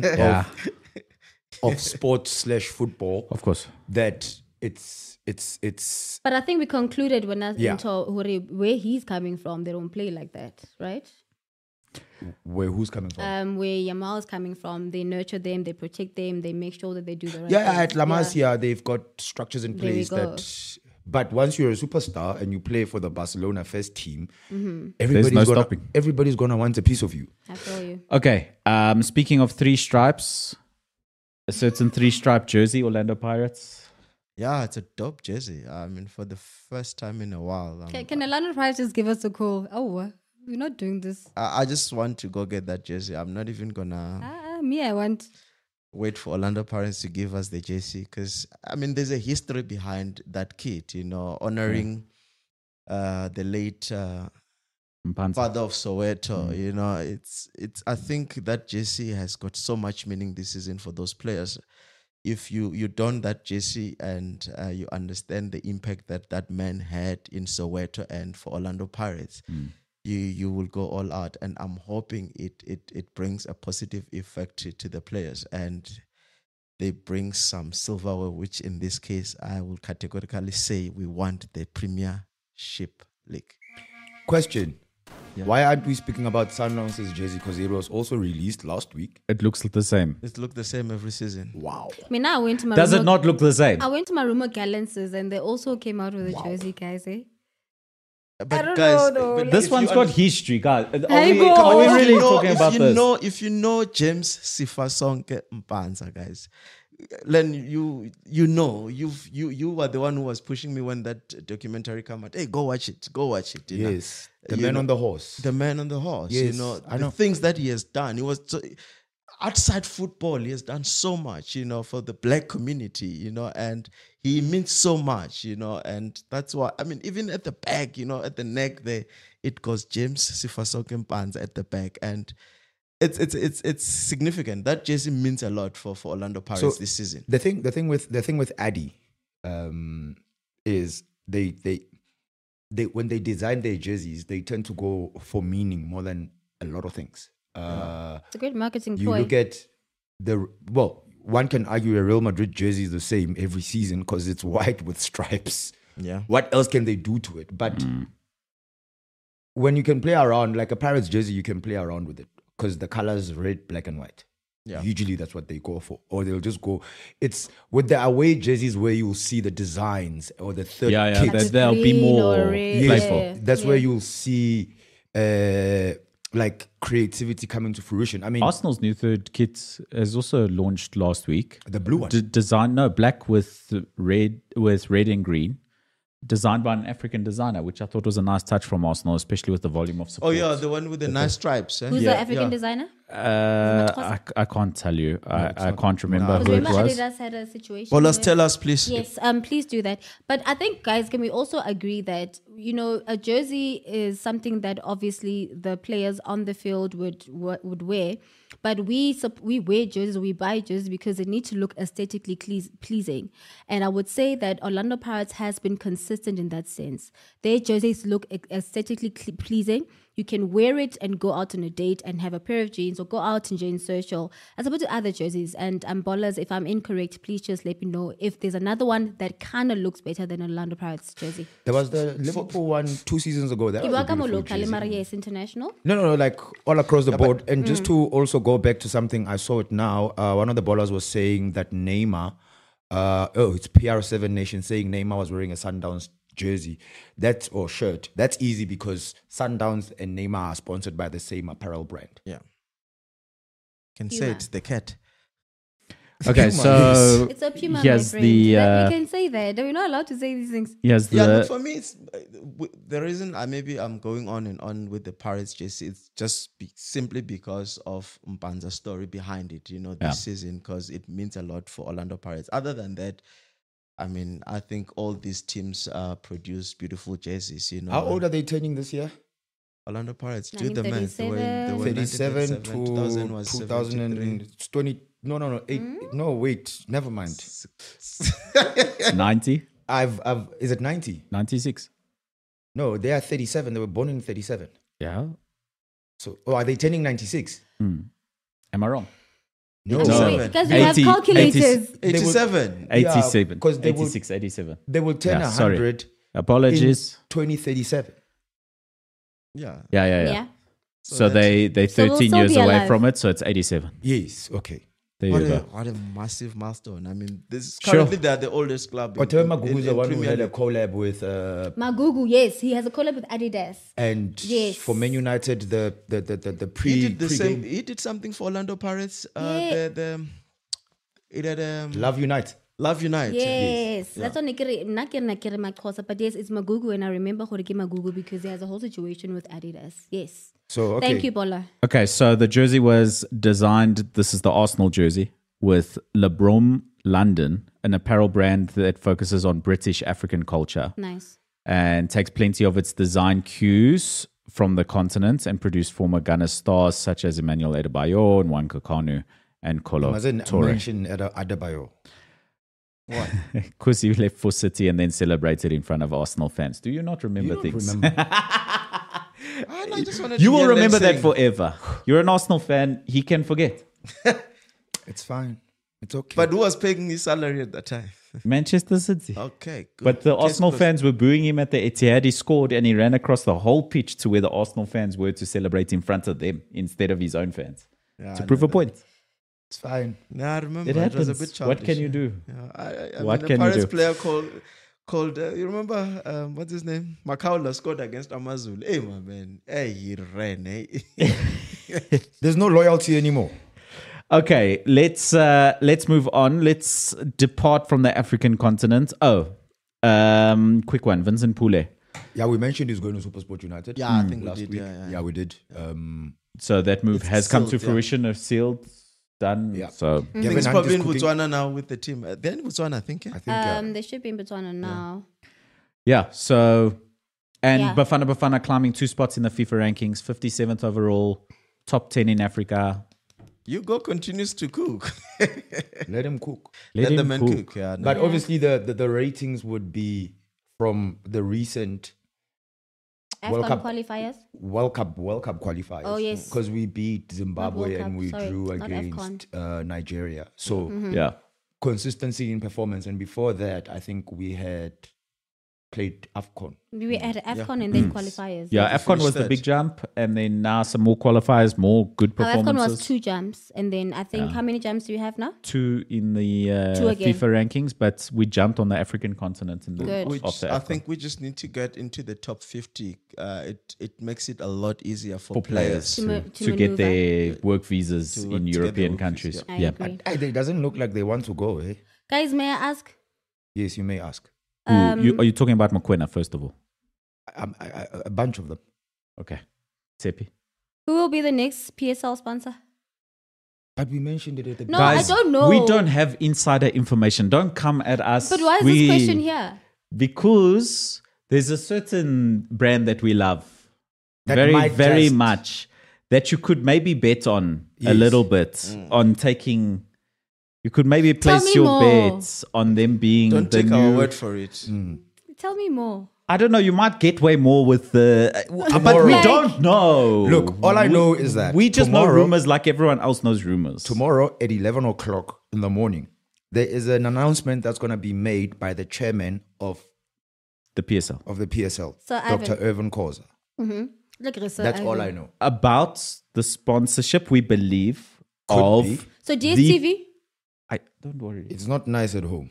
of sports/football Of course. that it's But I think we concluded when I Yeah. into where he's coming from, they don't play like that, right? where who's coming from. Where Yamal's coming from, they nurture them, they protect them, they make sure that they do the right Yeah, things. at La Masia, they've got structures in There we place go. that. But once you're a superstar and you play for the Barcelona first team, Mm-hmm. everybody's gonna stopping. everybody's gonna want a piece of you. I feel you. Okay. Speaking of three stripes, a certain three-stripe jersey, Orlando Pirates. Yeah, it's a dope jersey. I mean, for the first time in a while. Can the London Pride just give us a call? Oh, we're not doing this. I just want to go get that jersey. I'm not even gonna Me, I want. wait for Orlando Pirates to give us the jersey because I mean, there's a history behind that kit. You know, honoring the late Mpanza. father of Soweto. You know, it's. I think that jersey has got so much meaning this season for those players. If you don that jersey and you understand the impact that that man had in Soweto and for Orlando Pirates, you will go all out. And I'm hoping it brings a positive effect to the players and they bring some silverware, which in this case I will categorically say we want the Premiership League. Question: Why aren't we speaking about Sunrise's jersey? Because it was also released last week. It looks the same. It look the same every season. Wow. I mean, I went to my Does it rumor- not look the same? I went to my rumor Gallances and they also came out with a jersey, guys. Eh? But don't guys, know though, but like- This if one's you got history, guys. Are Hey, we, go. are we If really you know, talking about this? If you know James Sifasonke Mpanza, guys, Len, you were the one who was pushing me when that documentary came out. Hey, go watch it. You know? Yes. The You man know, on the horse. The man on the horse. You Yes, know, I the know. things that he has done. He was outside football. He has done so much, you know, for the black community, you know, and he means so much, you know, and that's why. I mean, even at the back, you know, at the neck there, it goes James Sifasonke Mpanza at the back, and it's significant. That jersey means a lot for Orlando Pirates this season. The thing with Addy is they when they design their jerseys, they tend to go for meaning more than a lot of things. It's a great marketing You ploy. look at one can argue a Real Madrid jersey is the same every season because it's white with stripes. Yeah. What else can they do to it? But when you can play around, like a Pirates jersey, you can play around with it because the colors red, black, and white. Yeah. Usually that's what they go for. Or they'll just go. It's with the away jerseys where you'll see the designs or the third Yeah, kits. Like there'll be green more or red. Yes, playful. that's where Yeah. you'll see like creativity coming to fruition. I mean, Arsenal's new third kit has also launched last week. the blue one. Black with red and green. Designed by an African designer, which I thought was a nice touch from Arsenal, especially with the volume of Oh support. yeah, the one with the nice stripes. Eh? Who's yeah, the African yeah. designer? I can't tell you. I can't remember Because who it remember was. Adidas had a situation. Well, let's where- tell us, please. Yes, please do that. But I think, guys, can we also agree that, you know, a jersey is something that obviously the players on the field would wear, but we wear jerseys, we buy jerseys because they need to look aesthetically pleasing. And I would say that Orlando Pirates has been consistent in that sense. Their jerseys look aesthetically pleasing. You can wear it and go out on a date and have a pair of jeans or go out and join social, as opposed to other jerseys. And ballers, if I'm incorrect, please just let me know if there's another one that kind of looks better than Orlando Pirates jersey. There was the Liverpool one 2 seasons ago. That was a Iwaka beautiful local, jersey. Maria is international. No, like all across the board. And just to also go back to something, I saw it now. One of the ballers was saying that Neymar, it's PR7 Nation saying Neymar was wearing a Sundowns jersey, or shirt. That's easy because Sundowns and Neymar are sponsored by the same apparel brand. Yeah. Can say Puma. it's the cat. Okay, so It's a Puma, he my has friend. the That we can say that. We're not allowed to say these things. he has Yeah, the look, for me, it's the reason maybe I'm going on and on with the Pirates jersey. It's just simply because of Mpanza's story behind it. You know, this season, because it means a lot for Orlando Pirates. Other than that, I mean, I think all these teams produce beautiful jerseys. You know, How old are they turning this year? Orlando Pirates. Do the math. They were 37 to 2000 was 2020. No, 8. No, wait, never mind. 90, Is it 90? 96. No, they are 37. They were born in 37. Yeah. So, are they turning 96? Am I wrong? No, Wait, guys, we have 80, calculators. 87. 87. 'cause they will- 86, 87. They will turn Yeah, sorry. 100 Apologies. in 2037. Yeah. Yeah. So they're So they'll 13 still years be away alive. from it, so it's 87. Yes, okay. There you go. What a massive milestone. I mean, this is Sure. currently they're the oldest club. Otema Magugu is the one who Premier had a League. collab with, Magugu, yes, he has a collab with Adidas. and Yes. for Man United, the pre. He did the pre-game. same. He did something for Orlando Pirates. Yeah. It had Love Unite. Love Unite. Yes, that's on Nakere Makosa, but yes, it's Magugu, and I remember Jorge Magugu because he has a whole situation with Adidas. Yes. So, okay. Thank you, Bola. Okay, so the jersey was designed, this is the Arsenal jersey, with Lebrom London, an apparel brand that focuses on British African culture Nice. and takes plenty of its design cues from the continent and produced former Ghana stars such as Emmanuel Adebayo, Nwankwo Kanu, and Kolo Mazen Toure. mentioned Adebayo. Because he left for City and then celebrated in front of Arsenal fans. Do you not remember You don't things? remember. I just wanted You to will hear them remember that saying- forever. You're an Arsenal fan. He can forget. It's fine. It's okay. But who was paying his salary at that time? Manchester City. Okay, good. But the Case Arsenal closed. fans were booing him at the Etihad. He scored and he ran across the whole pitch to where the Arsenal fans were to celebrate in front of them instead of his own fans. Yeah, To I prove know a point. it's fine. Yeah, I remember. It It was a happens. bit What can childish. you do? Yeah, I What mean, can a you Pirates do? player called you remember what's his name? Makaula scored against Amazulu. Hey, my man. Hey, he ran. There's no loyalty anymore. Okay, let's move on. Let's depart from the African continent. Quick one. Vincent Poole. Yeah, we mentioned he's going to Supersport United. Yeah, I think we last did, week. yeah. we did. So that move It's has come to sealed, yeah. fruition. Sealed, done. Yeah. So I think Kevin it's Hunt probably is in cooking. Botswana now with the team. They're in Botswana, I think. Yeah? I think They should be in Botswana now. yeah. So and Yeah. Bafana climbing 2 spots in the FIFA rankings, 57th overall, top 10 in Africa. Hugo continues to cook. let him cook. Let the him man cook. cook. Yeah, no. But obviously, the ratings would be from the recent World AFCON Cup. qualifiers. World Cup qualifiers. Oh, yes. Because we beat Zimbabwe World and Cup, we sorry, drew not against Nigeria. So Yeah. consistency in performance. And before that, I think we had played AFCON. We had AFCON and then qualifiers. Yeah, AFCON was the third. big jump, and then now some more qualifiers, more good Our AFCON performances. was 2 jumps, and then I think how many jumps do we have now? 2 in the Two again. FIFA rankings, but we jumped on the African continent in the Good. Which of the I AFCON. think we just need to get into the top 50. It makes it a lot easier for for players To to, ma- get maneuver. their work visas To in get their European work countries. visas, I Yeah. agree. It doesn't look like they want to go, eh? Guys, may I ask? Yes, you may ask. Who- are you talking about Mokoena, first of all? A bunch of them. Okay. Tsepi. Who will be the next PSL sponsor? But we mentioned it at the No, Guys, I don't know. We don't have insider information. Don't come at us. But why is this question here? Because there's a certain brand that we love That very, might very just- much that you could maybe bet on a Yes. little bit on taking. You could maybe Tell place me your more. bets on them being Don't the take new. our word for it. Tell me more. I don't know. You might get way more with the, but Tomorrow. we Like- don't know. Look, all I know is that we just know tomorrow- rumors like everyone else knows rumors. Tomorrow at 11 o'clock in the morning, there is an announcement that's going to be made by the chairman of The PSL the PSL, So, Dr. Ivan. Irvin Khoza. Look, Risa, That's all Ivan. I know. about the sponsorship. We believe Could of. be. So DSTV? Don't worry. It's not nice at home.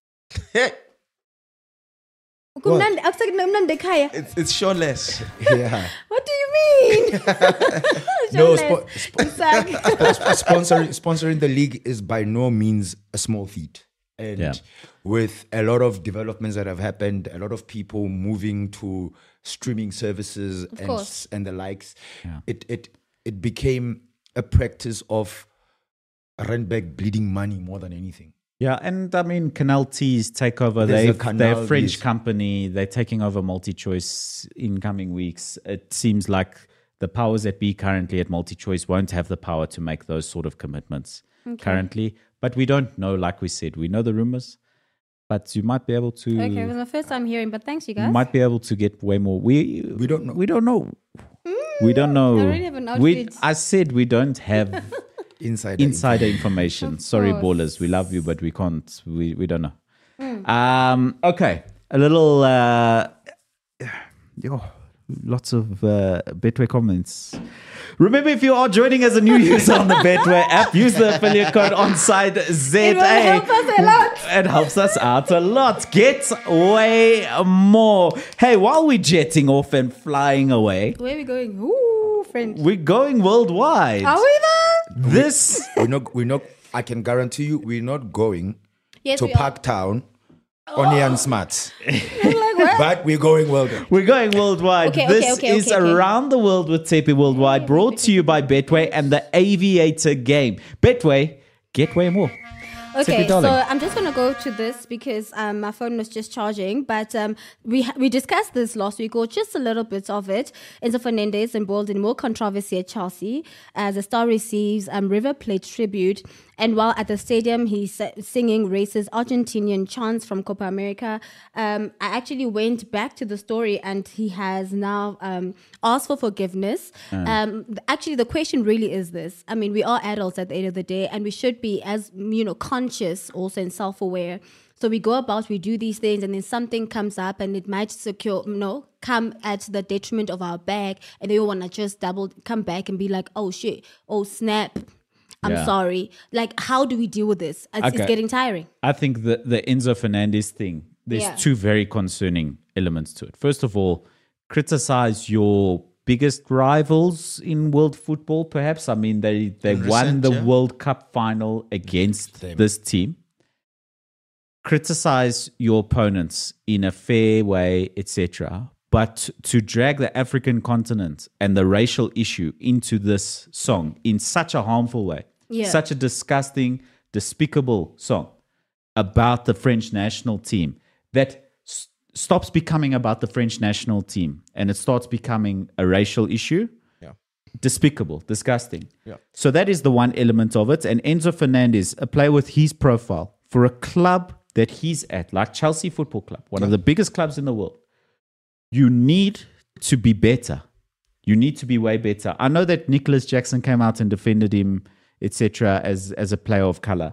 Kumnandi- akusekho mnandi ekhaya. It's showless. Yeah. What do you mean? No, Showless. Exactly. sponsoring the league is by no means a small feat. And Yeah. with a lot of developments that have happened, a lot of people moving to streaming services course. and the likes, it became a practice of Randberg bleeding money more than anything. Yeah, and I mean, Canal T's take over. There's a They're a Canal French T's. company. They're taking over MultiChoice in coming weeks. It seems like the powers that be currently at MultiChoice won't have the power to make those sort of commitments currently. But we don't know, like we said. We know the rumors, but you might be able to... Okay, it was my first time hearing, but thanks, you guys. You might be able to get way more. We don't know. We don't know. We don't know. I already have an outfit. I said we don't have insider information. Sorry, course. ballers. We love you, but we can't. We don't know. Okay. A little... lots of Betway comments. Remember, if you are joining as a new user on the Betway app, use the affiliate code ONSIDEZA. It will help us a lot. It helps us out a lot. Get way more. Hey, while we're jetting off and flying away, Where are we going? Ooh, French. we're going worldwide. Are we there? This We're not. I can guarantee you, we're not going Yes, to we are. Parktown on Ian Smart. But we're going worldwide. We're going worldwide. Okay, This okay, is okay. Around the World with Tepe Worldwide, brought to you by Betway and the Aviator game. Betway, get way more. Okay, so darling. I'm just gonna go to this because my phone was just charging. But we discussed this last week, or just a little bit of it. Enzo Fernandez embroiled in more controversy at Chelsea as the star receives River Plate tribute, and while at the stadium he's singing racist Argentinian chants from Copa America. I actually went back to the story, and he has now asked for forgiveness. Actually, the question really is this: I mean, we are adults at the end of the day, and we should be, as conscious also and self-aware. So we go about, we do these things, and then something comes up and it might come at the detriment of our bag, and they want to just come back and be like, oh shit, oh snap, I'm Yeah. sorry. Like, how do we deal with this? It's Okay. getting tiring. I think the Enzo Fernandez thing, there's Yeah. two very concerning elements to it. First of all, criticize your biggest rivals in world football, perhaps. I mean, they won recent, the yeah. World Cup final against this team. Criticize your opponents in a fair way, etc. But to drag the African continent and the racial issue into this song in such a harmful way, Yeah. such a disgusting, despicable song about the French national team that stops becoming about the French national team and it starts becoming a racial issue. Yeah. Despicable, disgusting. Yeah. So that is the one element of it. And Enzo Fernandez, a player with his profile for a club that he's at, like Chelsea Football Club, one of the biggest clubs in the world, you need to be better. You need to be way better. I know that Nicholas Jackson came out and defended him, etc., as a player of color.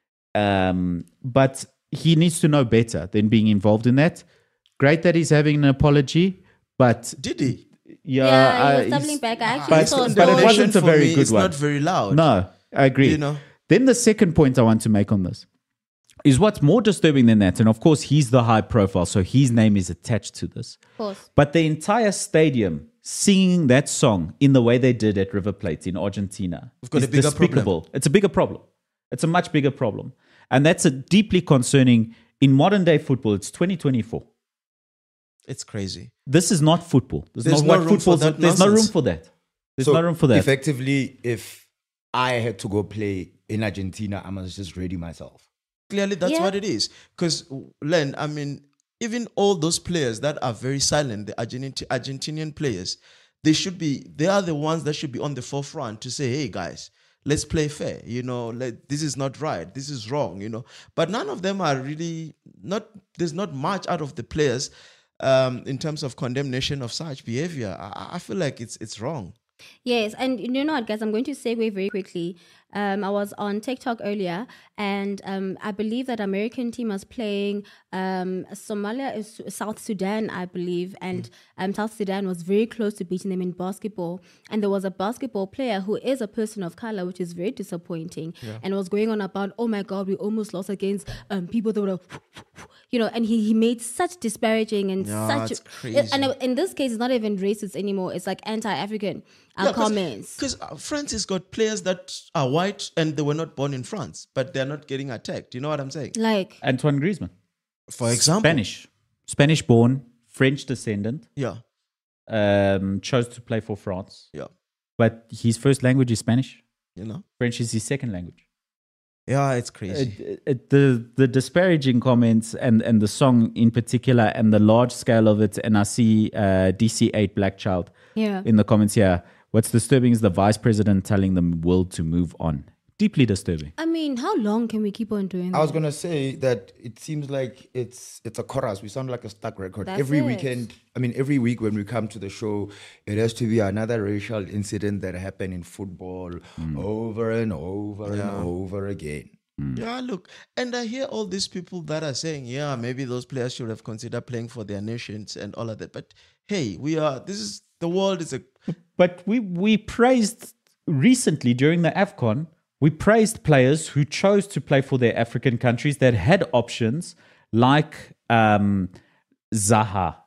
But he needs to know better than being involved in that. Great that he's having an apology, but Did he? Yeah, he was he's- doubling back. I actually but- saw but it Condemnation wasn't a for very me good is one. not very loud. No, I agree. You know? Then the second point I want to make on this is what's more disturbing than that, and of course he's the high profile, so his name is attached to this. Of course. But the entire stadium singing that song in the way they did at River Plate in Argentina We've got is a bigger despicable. problem. It's a bigger problem. It's a much bigger problem. And that's a deeply concerning in modern day football. It's 2024. It's crazy. This is not football. This is There's not no what room for football's. that There's no room nonsense. for that. There's So no room for that. Effectively, if I had to go play in Argentina, I must just ready myself. Clearly, that's Yeah. what it is. Because, Len, I mean, even all those players that are very silent, the Argentinian players, they are the ones that should be on the forefront to say, hey, guys, let's play fair. This is not right. This is wrong, But none of them are really there's not much out of the players in terms of condemnation of such behavior. I feel like it's wrong. Yes, and you know what, guys, I'm going to segue very quickly. I was on TikTok earlier, and I believe that American team was playing Somalia, South Sudan, I believe, and South Sudan was very close to beating them in basketball. And there was a basketball player who is a person of color, which is very disappointing, and was going on about, oh my God, we almost lost against people that were, and he made such disparaging and such. it's crazy. And in this case, it's not even racist anymore. It's like anti-African comments. Because France has got players that are white and they were not born in France, but they're not getting attacked. You know what I'm saying? Like, Antoine Griezmann, For example. Spanish born, French descendant, Yeah. chose to play for France, Yeah. but his first language is Spanish. You know? French is his second language. Yeah, it's crazy. The disparaging comments and the song in particular and the large scale of it, and I see DC8 Black Child Yeah. in the comments here. What's disturbing is the vice president telling the world to move on. Deeply disturbing. I mean, how long can we keep on doing that? I was gonna say that it seems like it's a chorus. We sound like a stuck record. That's Every it. weekend, every week when we come to the show, it has to be another racial incident that happened in football over and over and over again. Yeah, look, and I hear all these people that are saying, yeah, maybe those players should have considered playing for their nations and all of that. But hey, the world is a. But we praised recently during the AFCON, we praised players who chose to play for their African countries that had options like Zaha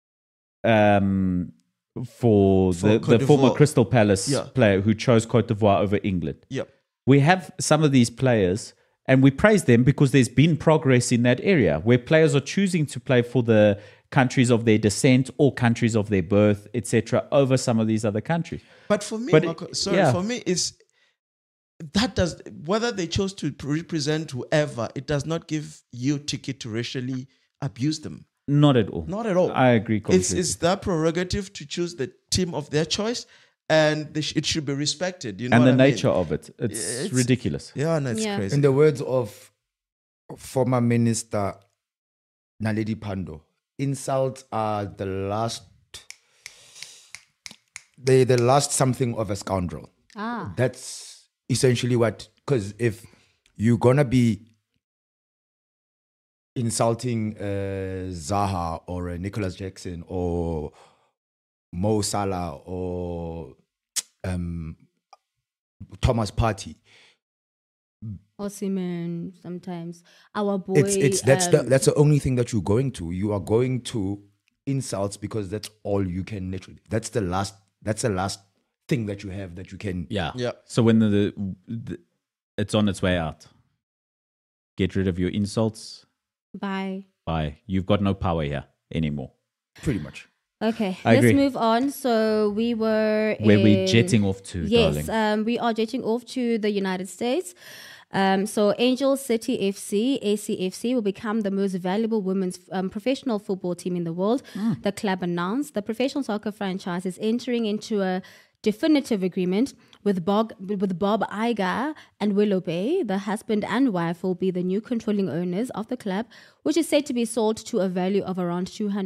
for the Côte former d'Ivoire. Crystal Palace Yeah. player who chose Cote d'Ivoire over England. Yep. We have some of these players and we praise them because there's been progress in that area where players are choosing to play for the countries of their descent or countries of their birth, etc., over some of these other countries. But for me, But Marco, it- sorry, yeah. for me, it's that does whether they chose to represent whoever, it does not give you ticket to racially abuse them. Not at all. Not at all. I agree completely. It's their prerogative to choose the team of their choice, and it should be respected. You know and what the I mean? nature of it. It's ridiculous. Yeah, no, it's Yeah. crazy. In the words of former Minister Naledi Pandor, insults are the last something of a scoundrel. Ah. That's essentially what, because if you're gonna be insulting Zaha or Nicholas Jackson or Mo Salah or Thomas Partey, Osimhen, sometimes our boy. that's the only thing that you're going to. You are going to insults because that's all you can naturally. That's the last thing that you have that you can. Yeah. Yeah. So when the it's on its way out, get rid of your insults. Bye. Bye. You've got no power here anymore. Pretty much. Okay, I let's agree. move on. So we were Where we in- jetting off to, Yes, darling. we are jetting off to the United States. So Angel City FC, ACFC, will become the most valuable women's professional football team in the world. The club announced the professional soccer franchise is entering into a definitive agreement with Bob Iger and Willoughby. The husband and wife will be the new controlling owners of the club, which is said to be sold to a value of around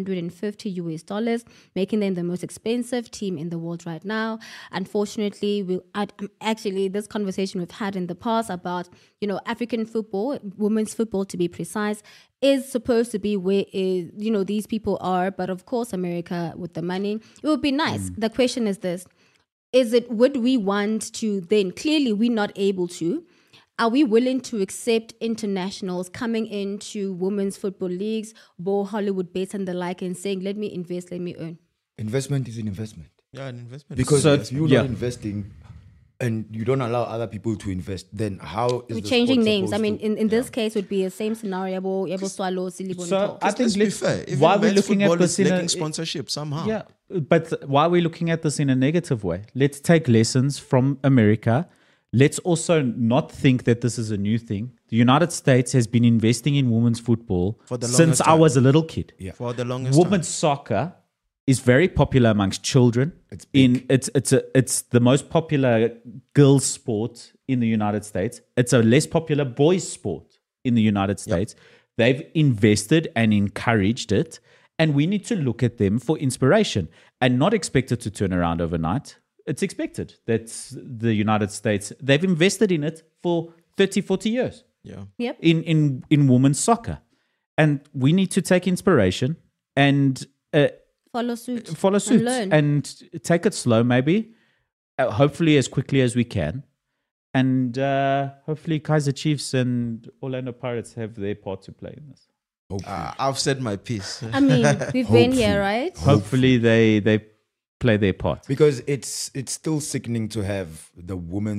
$250, making them the most expensive team in the world right now. Unfortunately, actually this conversation we've had in the past about, African football, women's football to be precise, is supposed to be where these people are, but of course America with the money, it would be nice. The question is this: would we want to then, clearly we're not able to, are we willing to accept internationals coming into women's football leagues, Bo Hollywood bets and the like, and saying, let me invest, let me earn? Investment is an investment. Yeah, an investment. Because So, if you're yeah. not investing and you don't allow other people to invest, then how is We're the changing sport names. I supposed mean, to- in this case, would be the same scenario. Yabo Swallow, Silly So I think let's be let's, fair. Even why we're men's looking at football this is in lacking a, sponsorship somehow. yeah, but why we're looking at this in a negative way? Let's take lessons from America. Let's also not think that this is a new thing. The United States has been investing in women's football For the since longest I time. was a little kid. For the longest Women's soccer is very popular amongst children. It's big. It's the most popular girls' sport in the United States. It's a less popular boys' sport in the United States. They've invested and encouraged it, and we need to look at them for inspiration and not expect it to turn around overnight. It's expected that the United States, they've invested in it for 30, 40 years Yeah. Yep. in women's soccer. And we need to take inspiration and Follow suit. follow suit And learn. and take it slow, maybe, hopefully as quickly as we can. And hopefully Kaiser Chiefs and Orlando Pirates have their part to play in this. I've said my piece. I mean, we've been here, right? Hopefully they play their part. Because it's still sickening to have the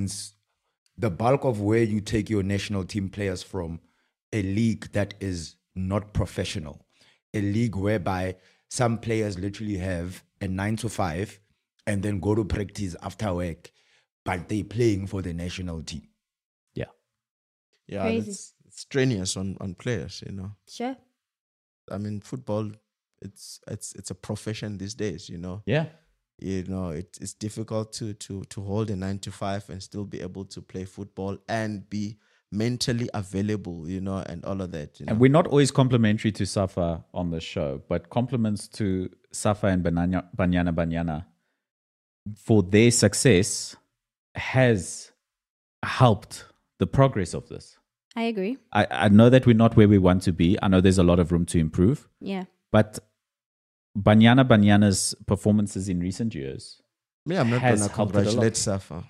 bulk of where you take your national team players from, a league that is not professional, a league whereby some players literally have a 9 to 5 and then go to practice after work, but they're playing for the national team. Yeah. Yeah, Crazy. it's strenuous on players, you know. Sure. I mean, football, it's a profession these days, you know. Yeah. You know, it's difficult to hold a 9 to 5 and still be able to play football and be mentally available, you know, and all of that. You know? And we're not always complimentary to Safa on the show, but compliments to Safa and Banyana for their success has helped the progress of this. I agree. I know that we're not where we want to be. I know there's a lot of room to improve, Yeah. but Banyana's performances in recent years, Me, I'm not has going to helped it a lot. congratulate Safa.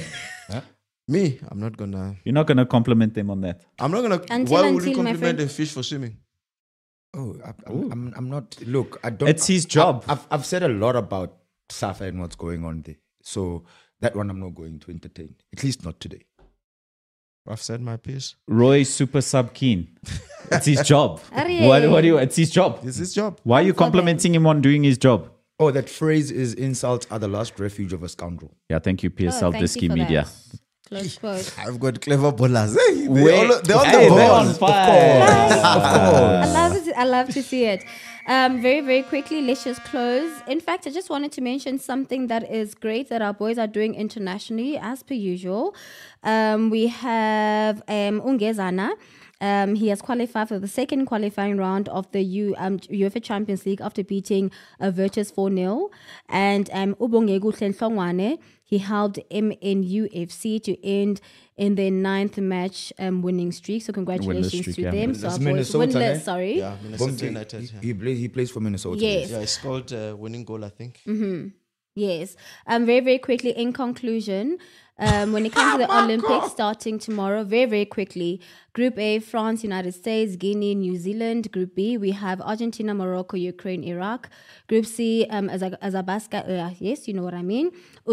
Me, I'm not going to. you're not going to compliment them on that. I'm not going to. Until- Why would you until, my compliment friend. a fish for swimming? Oh, I'm not. Look, I don't. It's his job. I've said a lot about Safa and what's going on there. So that one I'm not going to entertain. At least not today. I've said my piece. Roy Super Sub Keen. It's his job. Arye. What do you? It's his job. It's his job. Why are you Come for complimenting him on doing his job? Oh, that phrase is insults are the last refuge of a scoundrel. Yeah, thank you, Oh, PSL thank you Disky for Media. that. Close quote. I've got clever bowlers. Hey, Wait. they're on Hey, the they're ball. on fire. I love to see it. Very, very quickly, let's just close. In fact, I just wanted to mention something that is great that our boys are doing internationally, as per usual. We have Ungezana. He has qualified for the second qualifying round of the UEFA Champions League after beating Virtus 4-0. And Ubongegu Hlenhlongwane, he helped MNUFC to end in their 9th match winning streak. So congratulations streak, to yeah. them. That's So our boys Minnesota, winless, eh? sorry. Yeah, Minnesota United. Yeah. He plays for Minnesota. Yes. Yeah, he scored a winning goal, I think. Yes. Very, very quickly, in conclusion, when it comes to the Olympics starting tomorrow, very, very quickly, Group A, France, United States, Guinea, New Zealand. Group B, we have Argentina, Morocco, Ukraine, Iraq. Group C, Azerbaijan, yes, you know what I mean.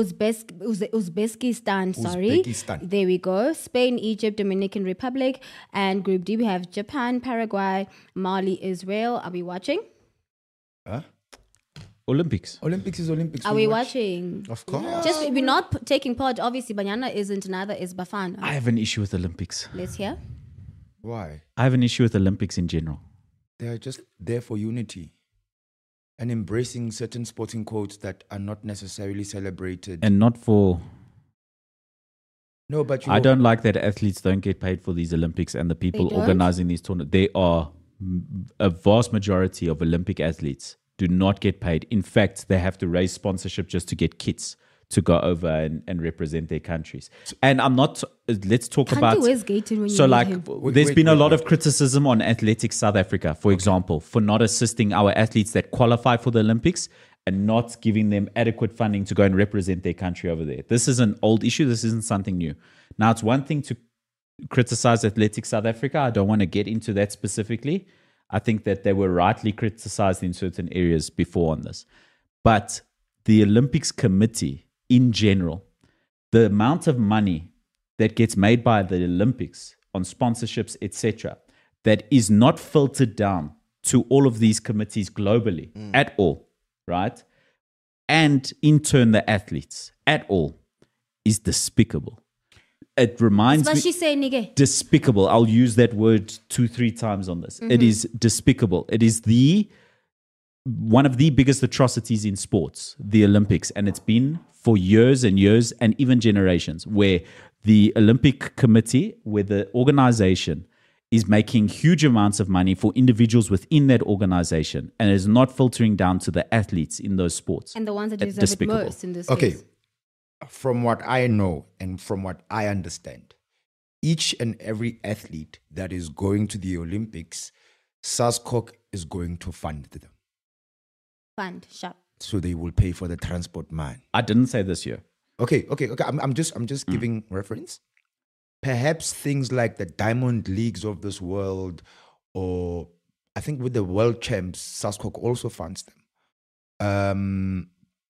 Uzbekistan, sorry. Uzbekistan. There we go. Spain, Egypt, Dominican Republic. And Group D, we have Japan, Paraguay, Mali, Israel. Are we watching? Huh? Olympics. Olympics is Olympics. Are We we watch. watching? Of course. Just we're not taking part. Obviously, Banyana isn't, neither is Bafana. I have an issue with Olympics. Let's hear. Why? I have an issue with Olympics in general. They are just there for unity and embracing certain sporting codes that are not necessarily celebrated. And not for... No, but you I know, don't like that athletes don't get paid for these Olympics and the people don't? organizing these tournaments. They are a vast majority of Olympic athletes do not get paid. In fact, they have to raise sponsorship just to get kits to go over and represent their countries. And I'm not, let's talk Can't about... you Wes Gaten when you So need like, him? there's wait, been a wait, lot wait. of criticism on Athletics South Africa, for example, for not assisting our athletes that qualify for the Olympics and not giving them adequate funding to go and represent their country over there. This is an old issue. This isn't something new. Now, it's one thing to criticize Athletics South Africa. I don't want to get into that specifically. I think that they were rightly criticized in certain areas before on this. But the Olympics Committee in general, the amount of money that gets made by the Olympics on sponsorships, etc., that is not filtered down to all of these committees globally at all, right? And in turn, the athletes at all is despicable. It reminds But me... she say, nigga. Despicable. I'll use that word 2-3 times on this. It is despicable. It is one of the biggest atrocities in sports, the Olympics, and it's been for years and years and even generations, where the Olympic Committee, where the organization is making huge amounts of money for individuals within that organization and is not filtering down to the athletes in those sports. And the ones that It's deserve despicable. it most in this Okay, case. from what I know and from what I understand, each and every athlete that is going to the Olympics, SASCOC is going to fund them. Fund, sharp. So they will pay for the transport man. I didn't say this year. Okay. I'm just giving reference. Perhaps things like the Diamond Leagues of this world, or I think with the World Champs, SASCOC also funds them.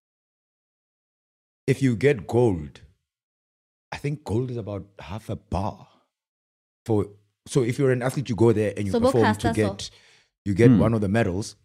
If you get gold, I think gold is about half a bar. So if you're an athlete, you go there and you So perform Bokasta, to so. get one of the medals.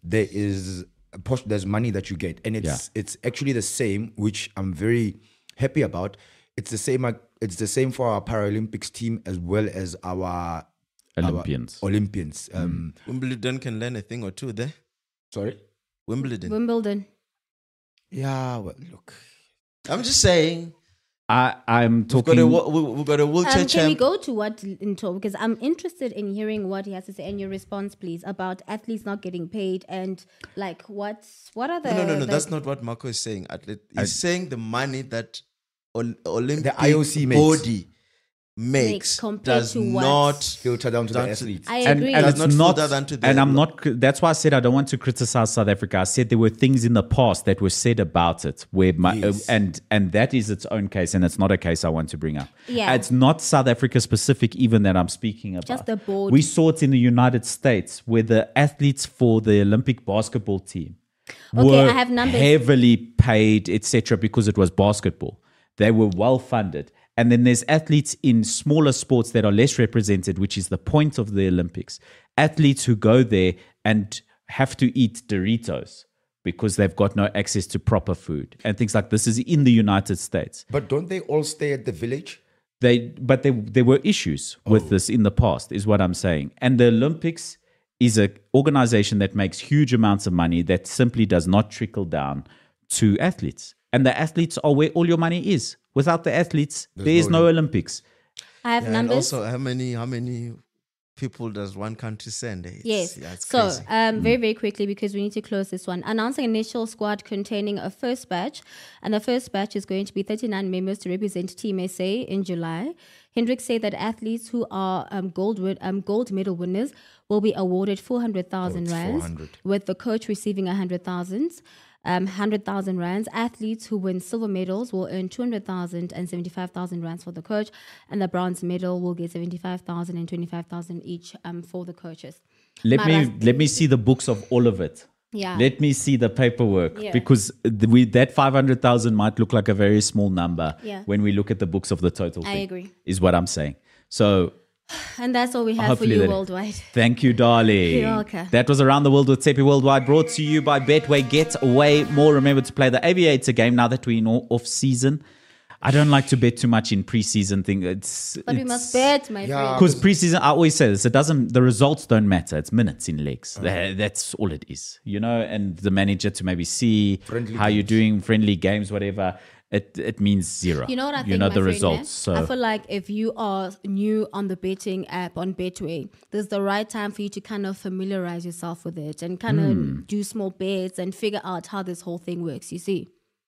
There's money that you get, and it's actually the same, which I'm very happy about. it's the same. It's the same for our Paralympics team as well as our Olympians. Olympians. Wimbledon can learn a thing or two there. Sorry. Wimbledon. Yeah. Well, look. I'm just saying. I'm We've talking. got a wheelchair Can we champ. go to what in talk? Because I'm interested in hearing what he has to say and your response, please, about athletes not getting paid and like what are the No. the- That's not what Marco is saying. He's saying the money that Olympic The IOC makes. body makes Makes compared does to what? not Filter down to Down the to- athletes. I and, agree. and Does it's not not, filter down to the- and I'm not. That's why I said I don't want to criticize South Africa. I said there were things in the past that were said about it, where Yes. and that is its own case, and it's not a case I want to bring up. Yeah. It's not South Africa specific, even that I'm speaking about. Just the board. We saw it in the United States, where the athletes for the Olympic basketball team Okay, were I have numbers. heavily paid, etc., because it was basketball. They were well funded. And then there's athletes in smaller sports that are less represented, which is the point of the Olympics. Athletes who go there and have to eat Doritos because they've got no access to proper food and things like this is in the United States. But don't they all stay at the village? But there were issues with this in the past, is what I'm saying. And the Olympics is an organization that makes huge amounts of money that simply does not trickle down to athletes. And the athletes are where all your money is. Without the athletes, there is no Olympics. I have And numbers. also, how many people does one country send? Yes. It's So, crazy. very, very quickly, because we need to close this one. Announcing initial squad containing a first batch. And the first batch is going to be 39 members to represent Team SA in July. Hendrik said that athletes who are gold medal winners will be awarded 400,000 rands, 400. with the coach receiving 100,000 rands. Athletes who win silver medals will earn 200,000 and 75,000 rands for the coach, and the bronze medal will get 75,000 and 25,000 each for the coaches. Let me see the books of all of it. Yeah. Let me see the paperwork Yeah. because that 500,000 might look like a very small number Yeah. when we look at the books of the total I thing, agree. is what I'm saying. So And that's all we have for hopefully you that- worldwide. thank you, darling. You're welcome. That was Around the World with Tepi Worldwide, brought to you by Betway. Get away more. Remember to play the Aviator game now that we're in off season. I don't like to bet too much in preseason thing. But we must bet, my friend. because preseason. I always say this: the results don't matter. It's minutes in legs. That's all it is, And the manager to maybe see Friendly how you're games. doing, friendly games, whatever. It means zero. You know what I think, You know my the friend, results. I So feel like if you are new on the betting app on Betway, there's the right time for you to kind of familiarize yourself with it and kind of do small bets and figure out how this whole thing works. You see?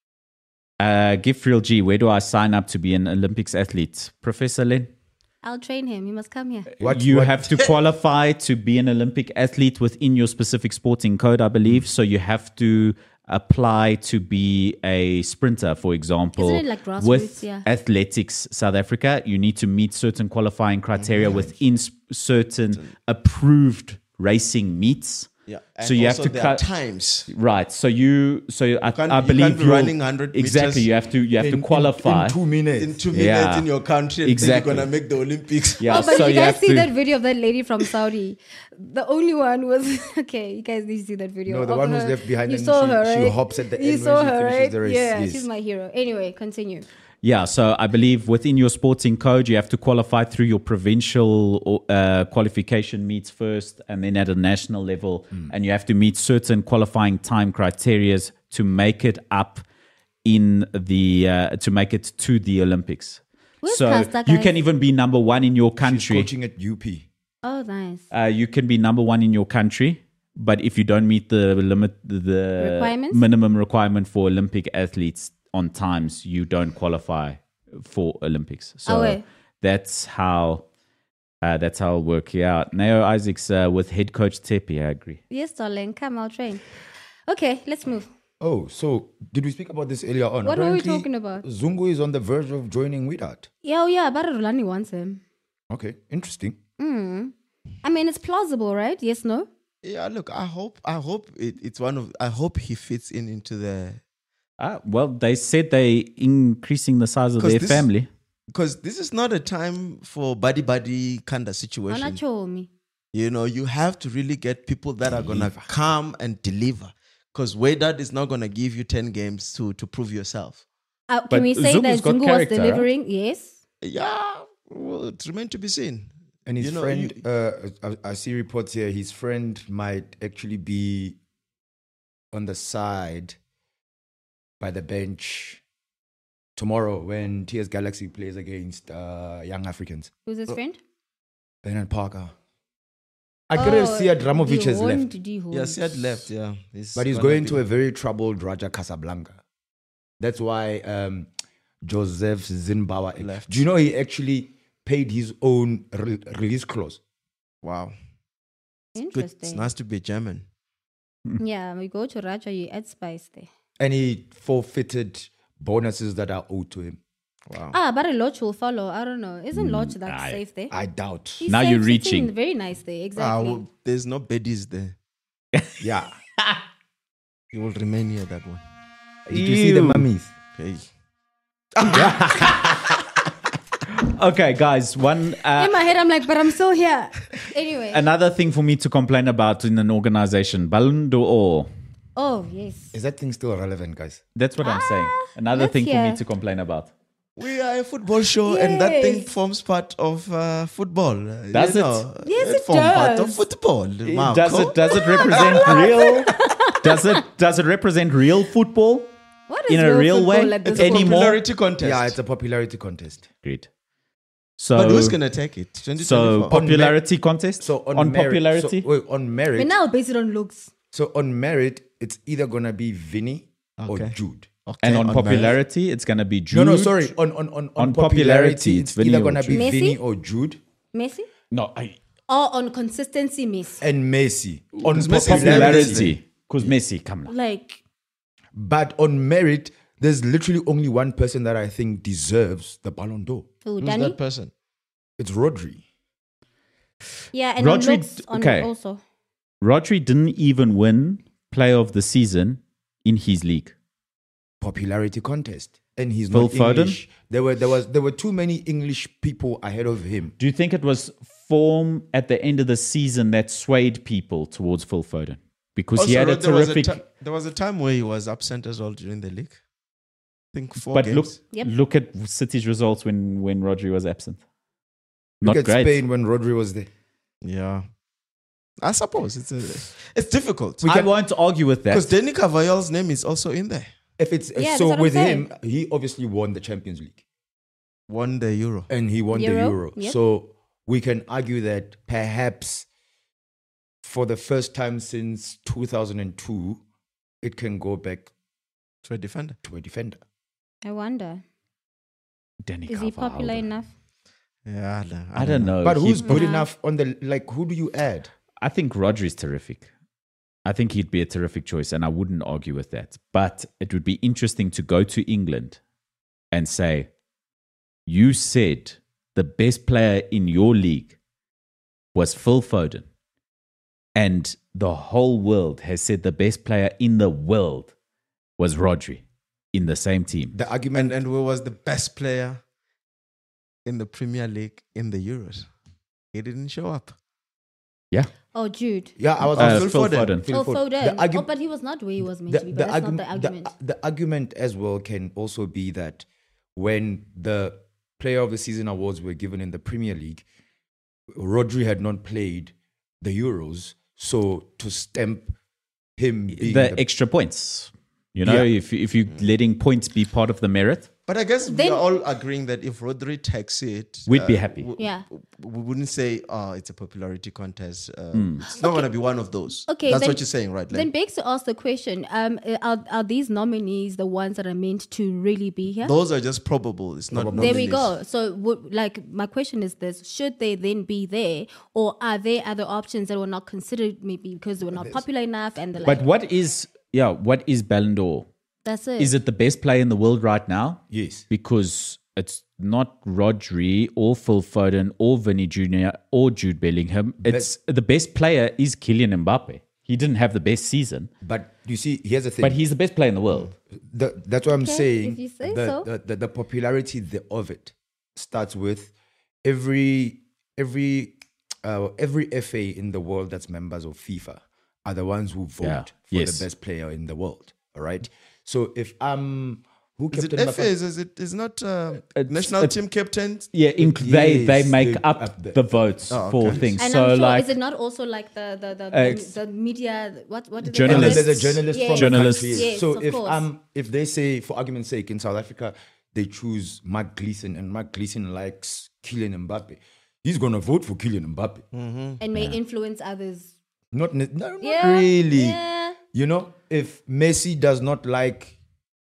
Gift Real G, where do I sign up to be an Olympics athlete? Professor Len? I'll train him. He must come here. You have to qualify to be an Olympic athlete within your specific sporting code, I believe. So you have to apply to be a sprinter, for example. Isn't it like grassroots? With Yeah. Athletics South Africa, you need to meet certain qualifying criteria within certain approved racing meets. Yeah. And So you have also to there are cut times. Right. So I you believe can't be you're- running 100 exactly. meters You have to qualify. in 2 minutes. In 2 minutes Yeah. in your country, and Exactly. you're gonna make the Olympics. Yeah. Oh, but so you guys have see to- that video of that lady from Saudi? The only one was okay. You guys need to see that video. No, the of one who's her. left behind You and saw she- her, she right? hops at the You end when saw she her, finishes right? the race, Yeah, yes. she's my hero. Anyway, continue. Yeah, so I believe within your sporting code, you have to qualify through your provincial qualification meets first, and then at a national level, and you have to meet certain qualifying time criteria to make it up to make it to the Olympics. Where's so Kasta, you guys? can even be number one in your She's country. coaching at UP. Oh, nice. You can be number one in your country, but if you don't meet the Requirements? minimum requirement for Olympic athletes on times, you don't qualify for Olympics. So wait. that's how it'll work out. Nao Isaacs with head coach Tepi, I agree. Yes, darling. Come, I'll train. Okay, let's move. Oh, so did we speak about this earlier on? What were we Apparently, talking about? Zungu is on the verge of joining Wydad. Yeah, but Rulani wants him. Okay, interesting. I mean, it's plausible, right? Yes, no? Yeah, look, I hope it's one of. I hope he fits into the. Well, they said they increasing the size of 'Cause their this- family. Because this is not a time for buddy kind of situation. Anachomi. You have to really get people that are gonna come and deliver. Because Wydad is not gonna give you 10 games to prove yourself. Can But we say Zungu's that got Zungu was character, right? delivering? Yes. Yeah, well, it remains to be seen. And his You know, friend, I see reports here, his friend might actually be on the side by the bench tomorrow when TS Galaxy plays against Young Africans. Who's his friend? Bernard Parker. I couldn't see Adramovic has left. Yeah, Siad left. Yeah, But he's gonna going be- to a very troubled Raja Casablanca. That's why Joseph Zimbabwe Left. Do you know he actually paid his own release clause? Wow. Good. Interesting. It's nice to be German. Yeah, we go to Raja, you add spice there. And he forfeited bonuses that are owed to him. Wow. But a Lodge will follow. I don't know. Isn't Lodge that safe there? I doubt. He's Now safe, you're sitting reaching. Very nice there, exactly. Well, there's no beddies there. Yeah. You will remain here, that one. Did you see the Ew. mummies? Okay. Okay, guys, In my head, I'm like, but I'm still here. Anyway. another thing for me to complain about in an organization, Ballon d'Or. Oh, yes. Is that thing still relevant, guys? That's what I'm saying. Another let's thing for hear. me to complain about. We are a football show, and that thing Yes. forms part of football. Does it? Yes, it forms part of does. football. Marco. Does it represent real? Does it represent real football What is in a real football way at this anymore? Popularity contest. Yeah, it's a popularity contest. Great. So, But who's gonna take it? 2024. popularity contest. So on merit, popularity. So, wait, on merit. But now based it on looks. So on merit, it's either gonna be Vinny or Okay. Jude. Okay, and on merit. popularity, it's gonna be Jude. No, sorry. On On popularity, popularity, it's it's Vinny either or gonna be Jude. Vinny Messi? or Jude Messi? No, Or on consistency, Messi. and Messi. On Because Messi is popularity. Because Messi, come on. Like, But on merit, there's literally only one person that I think deserves the Ballon d'Or. who, Who's Danny? that person? It's Rodri. Yeah, and Rodri- on looks okay. also. Rodri didn't even win Player of the Season in his league. Popularity contest. And he's Phil not Foden? English. There were too many English people ahead of him. Do you think it was form at the end of the season that swayed people towards Phil Foden? Because he had a terrific. There was a time where he was absent as well during the league. I think 4 But games. Yep. look at City's results when Rodri was absent. Not Look at great. Spain when Rodri was there. Yeah. I suppose it's difficult. I won't argue with Because that. Danny Carvalho's name is also in there. If it's Yeah, so that's what with I'm him, he obviously won the Champions League Won the Euro. and he won the Euro, Euro. yep. So we can argue that perhaps for the first time since 2002, it can go back To a defender. to a defender. I wonder. Danny Is he Carvalho. popular enough? Yeah, I don't know. But He- who's good enough on the who do you add? I think Rodri's terrific. I think he'd be a terrific choice, and I wouldn't argue with that. But it would be interesting to go to England and say, you said the best player in your league was Phil Foden, and the whole world has said the best player in the world was Rodri in the same team. The argument And who was the best player in the Premier League in the Euros? He didn't show up. Yeah. Oh, Jude. yeah, I was Phil Phil Foden. Phil Oh, Foden. The argu- But he was not where he was meant to be. But that's not the argument. The argument as well can also be that when the Player of the Season awards were given in the Premier League, Rodri had not played the Euros, so to stamp him being The extra points. You know, Yeah. if you're letting points be part of the merit, But I guess Then- we're all agreeing that if Rodri takes it, We'd be happy. Yeah. We wouldn't say, oh, it's a popularity contest. It's not going to be one of those. Okay, That's then- what you're saying, right? Then Len? begs to ask the question: are these nominees the ones that are meant to really be here? Those are just probable. It's not There we nominees. go. So, my question is this: should they then be there, or are there other options that were not considered, maybe because they were not popular enough? And the like, but what is Ballon d'Or? that's it. Is it the best player in the world right now? Yes. Because it's not Rodri or Phil Foden or Vinny Jr. or Jude Bellingham. It's the best player is Kylian Mbappe. He didn't have the best season, But you see, here's the thing. but he's the best player in the world. That's what I'm saying. if you say the, so. the popularity of it starts with every FA in the world that's members of FIFA are the ones who vote Yeah. for Yes. the best player in the world. All right. So if I'm Who Is it captain FA? Is it? Is not national team captain? Yeah, they Yes, make they up up the votes for okay. things. And So I'm sure, like is it not also like It's- the media? What is it? Journalists. And there's a journalist Yes. from Journalists. the country. Yes, So of if course. if they say, for argument's sake, in South Africa they choose Mark Gleason and Mark Gleason likes Kylian Mbappe, he's gonna vote for Kylian Mbappe. And may influence others. Not Yeah, really. yeah. You know, if Messi does not like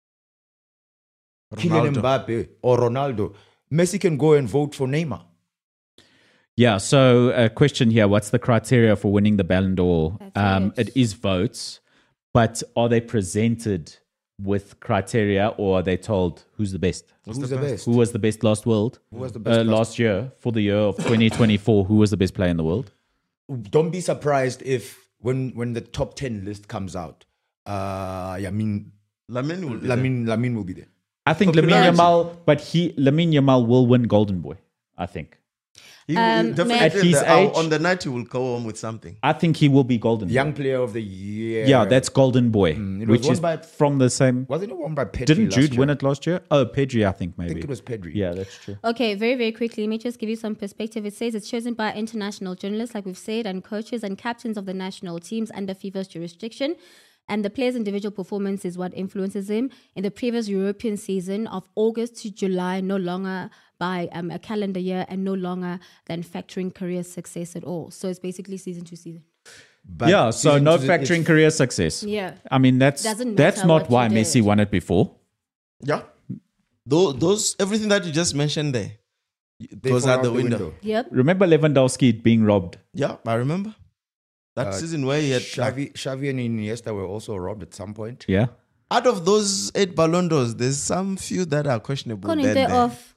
Kylian Mbappe or Ronaldo, Messi can go and vote for Neymar. Yeah, so a question here, what's the criteria for winning the Ballon d'Or? That's it. It is votes, but are they presented with criteria or are they told who's the best? Who's the best? Who was the best last world? Who was the best last year, for the year of 2024, who was the best player in the world? Don't be surprised if when the top 10 list comes out, Lamine will be there. Lamine will be there. I think Lamine Popularity. Yamal, but Lamine Yamal will win Golden Boy, I think. He will At definitely his in the- age- on the night he will go home with something. I think he will be Golden Boy. Young player of the year. Yeah, that's Golden Boy, it was which won is by- from the same. Wasn't it won by Pedri? Didn't last Jude year? win it last year? Oh, Pedri, I think I maybe. think it was Pedri. Yeah, that's true. Okay, very, very quickly, let me just give you some perspective. It says it's chosen by international journalists, like we've said, and coaches and captains of the national teams under FIFA's jurisdiction. And the player's individual performance is what influences him. In the previous European season of August to July, no longer by a calendar year and no longer than factoring career success at all. So it's basically season to season. But Yeah, so season no to- factoring career success. Yeah. I mean, that's Doesn't that's matter not what why you Messi did. won it before. Yeah. Those everything that you just mentioned there they goes fall out the window. Yep. Remember Lewandowski being robbed? Yeah, I remember. That season where he had Xavi and Iniesta were also robbed at some point. Yeah. out of those 8 Ballon d'Ors, there's some few that are questionable. Couldn't then they there. off?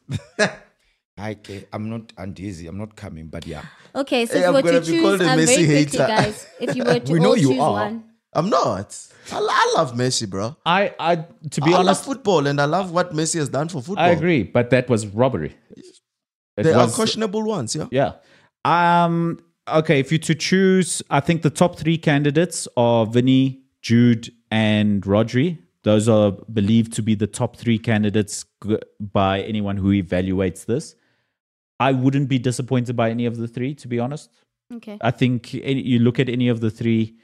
I'm not anti-easy. I'm not coming, but yeah. Okay, so Hey, if I'm you were gonna to be called choose, a very Messi quickly, hater. guys, if you were to We know all you choose are. one, I'm not. I love Messi, bro. I to be I honest, love football and I love what Messi has done for football. I agree, but that was robbery. It There are was- questionable ones, yeah. Yeah. Okay, if you to choose, I think the top 3 candidates are Vinny, Jude, and Rodri. Those are believed to be the top 3 candidates by anyone who evaluates this. I wouldn't be disappointed by any of the 3, to be honest. okay. I think you look at any of the 3,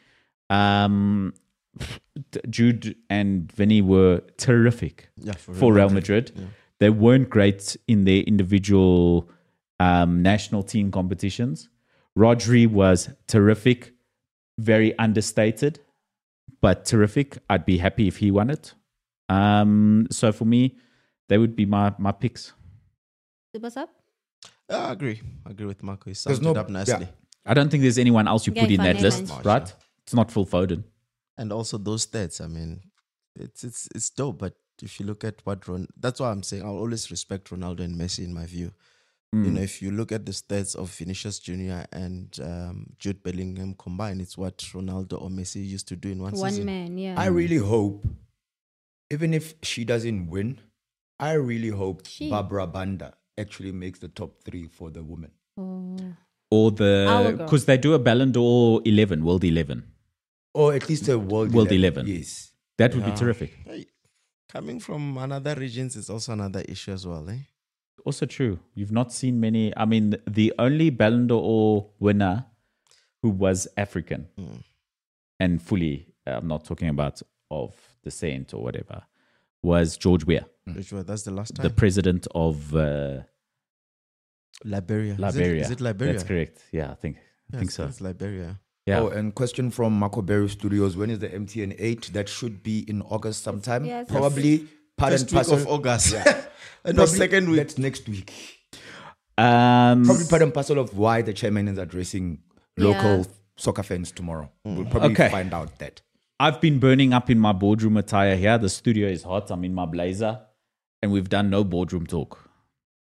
Jude and Vinny were terrific Yeah, for Real Madrid. They weren't great in their individual national team competitions. Rodri was terrific, very understated, but terrific. I'd be happy if he won it. So for me, they would be my picks. What's up? I agree. I agree with Marco. He There's summed no- it up nicely. yeah. I don't think there's anyone else you Yeah, put in if I that may list, mention. right? It's not Phil Foden. And also those stats, I mean, it's dope. But if you look at what that's why I'm saying I'll always respect Ronaldo and Messi in my view. You know, if you look at the stats of Vinicius Jr. and Jude Bellingham combined, it's what Ronaldo or Messi used to do in one One season. man, yeah. I really hope, even if she doesn't win, I really hope She. Barbara Banda actually makes the top 3 for the women. Oh. Or Our the, girl. because they do a Ballon d'Or 11, World 11. Or at least a World, World 11. Yes. That would be terrific. Hey, coming from another regions is also another issue as well, eh? Also true. You've not seen many. I mean, the only Ballon d'Or winner who was African and fully, I'm not talking about of descent or whatever, was George Weah, Which was that's the last time. the president of Liberia. Liberia. Is it Liberia? That's correct. Yeah, I think so. It's Liberia. Yeah. Oh, and question from Marco Berry Studios. When is the MTN 8? That should be in August sometime. Yes. Probably part and First week parcel. of August. And Probably the second week. That's next week. Um, Probably part and parcel of why the chairman is addressing local soccer fans tomorrow. We'll probably Okay. find out that. I've been burning up in my boardroom attire here. The studio is hot. I'm in my blazer. And we've done no boardroom talk.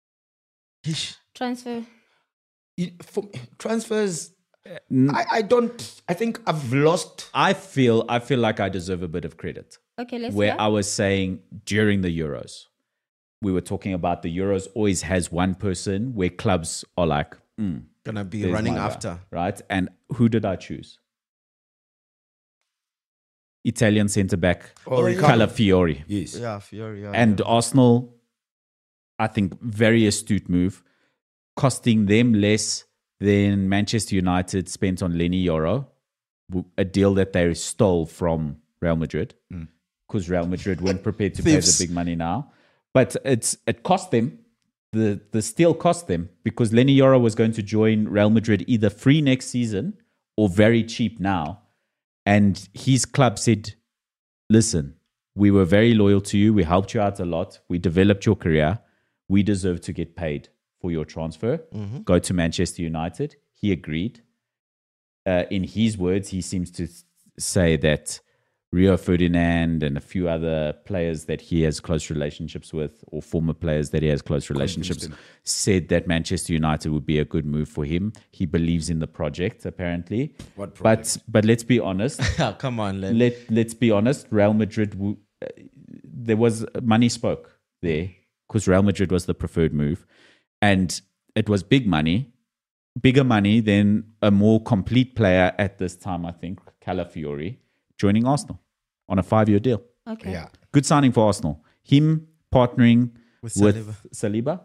Transfer. For transfers, I don't. I think I've lost. I feel like I deserve a bit of credit. Okay, let's Where hear. I was saying during the Euros, we were talking about the Euros always has one person where clubs are like, Gonna be there's running my guy, after. right? And who did I choose? Italian centre back Riccardo. Calafiori. Yes. Yeah, Fiore. Yeah, And Arsenal, I think, very astute move, costing them less than Manchester United spent on Lenny Yoro, a deal that they stole from Real Madrid, because Real Madrid weren't prepared to pay the Thieves. big money now. But it cost them. The steal cost them because Lenny Yoro was going to join Real Madrid either free next season or very cheap now. And his club said, listen, we were very loyal to you. We helped you out a lot. We developed your career. We deserve to get paid for your transfer. Go to Manchester United. He agreed. In his words, he seems to say that Rio Ferdinand and a few other players that he has close relationships with, or former players that he has close relationships, said that Manchester United would be a good move for him. He believes in the project, apparently. What project? But let's be honest. Come on, Len. Let's be honest. Real Madrid, there was money spoke there because Real Madrid was the preferred move, and it was big money, bigger money than a more complete player at this time. I think Calafiori joining Arsenal on a 5-year deal. Okay. Yeah. Good signing for Arsenal. Him partnering with Saliba.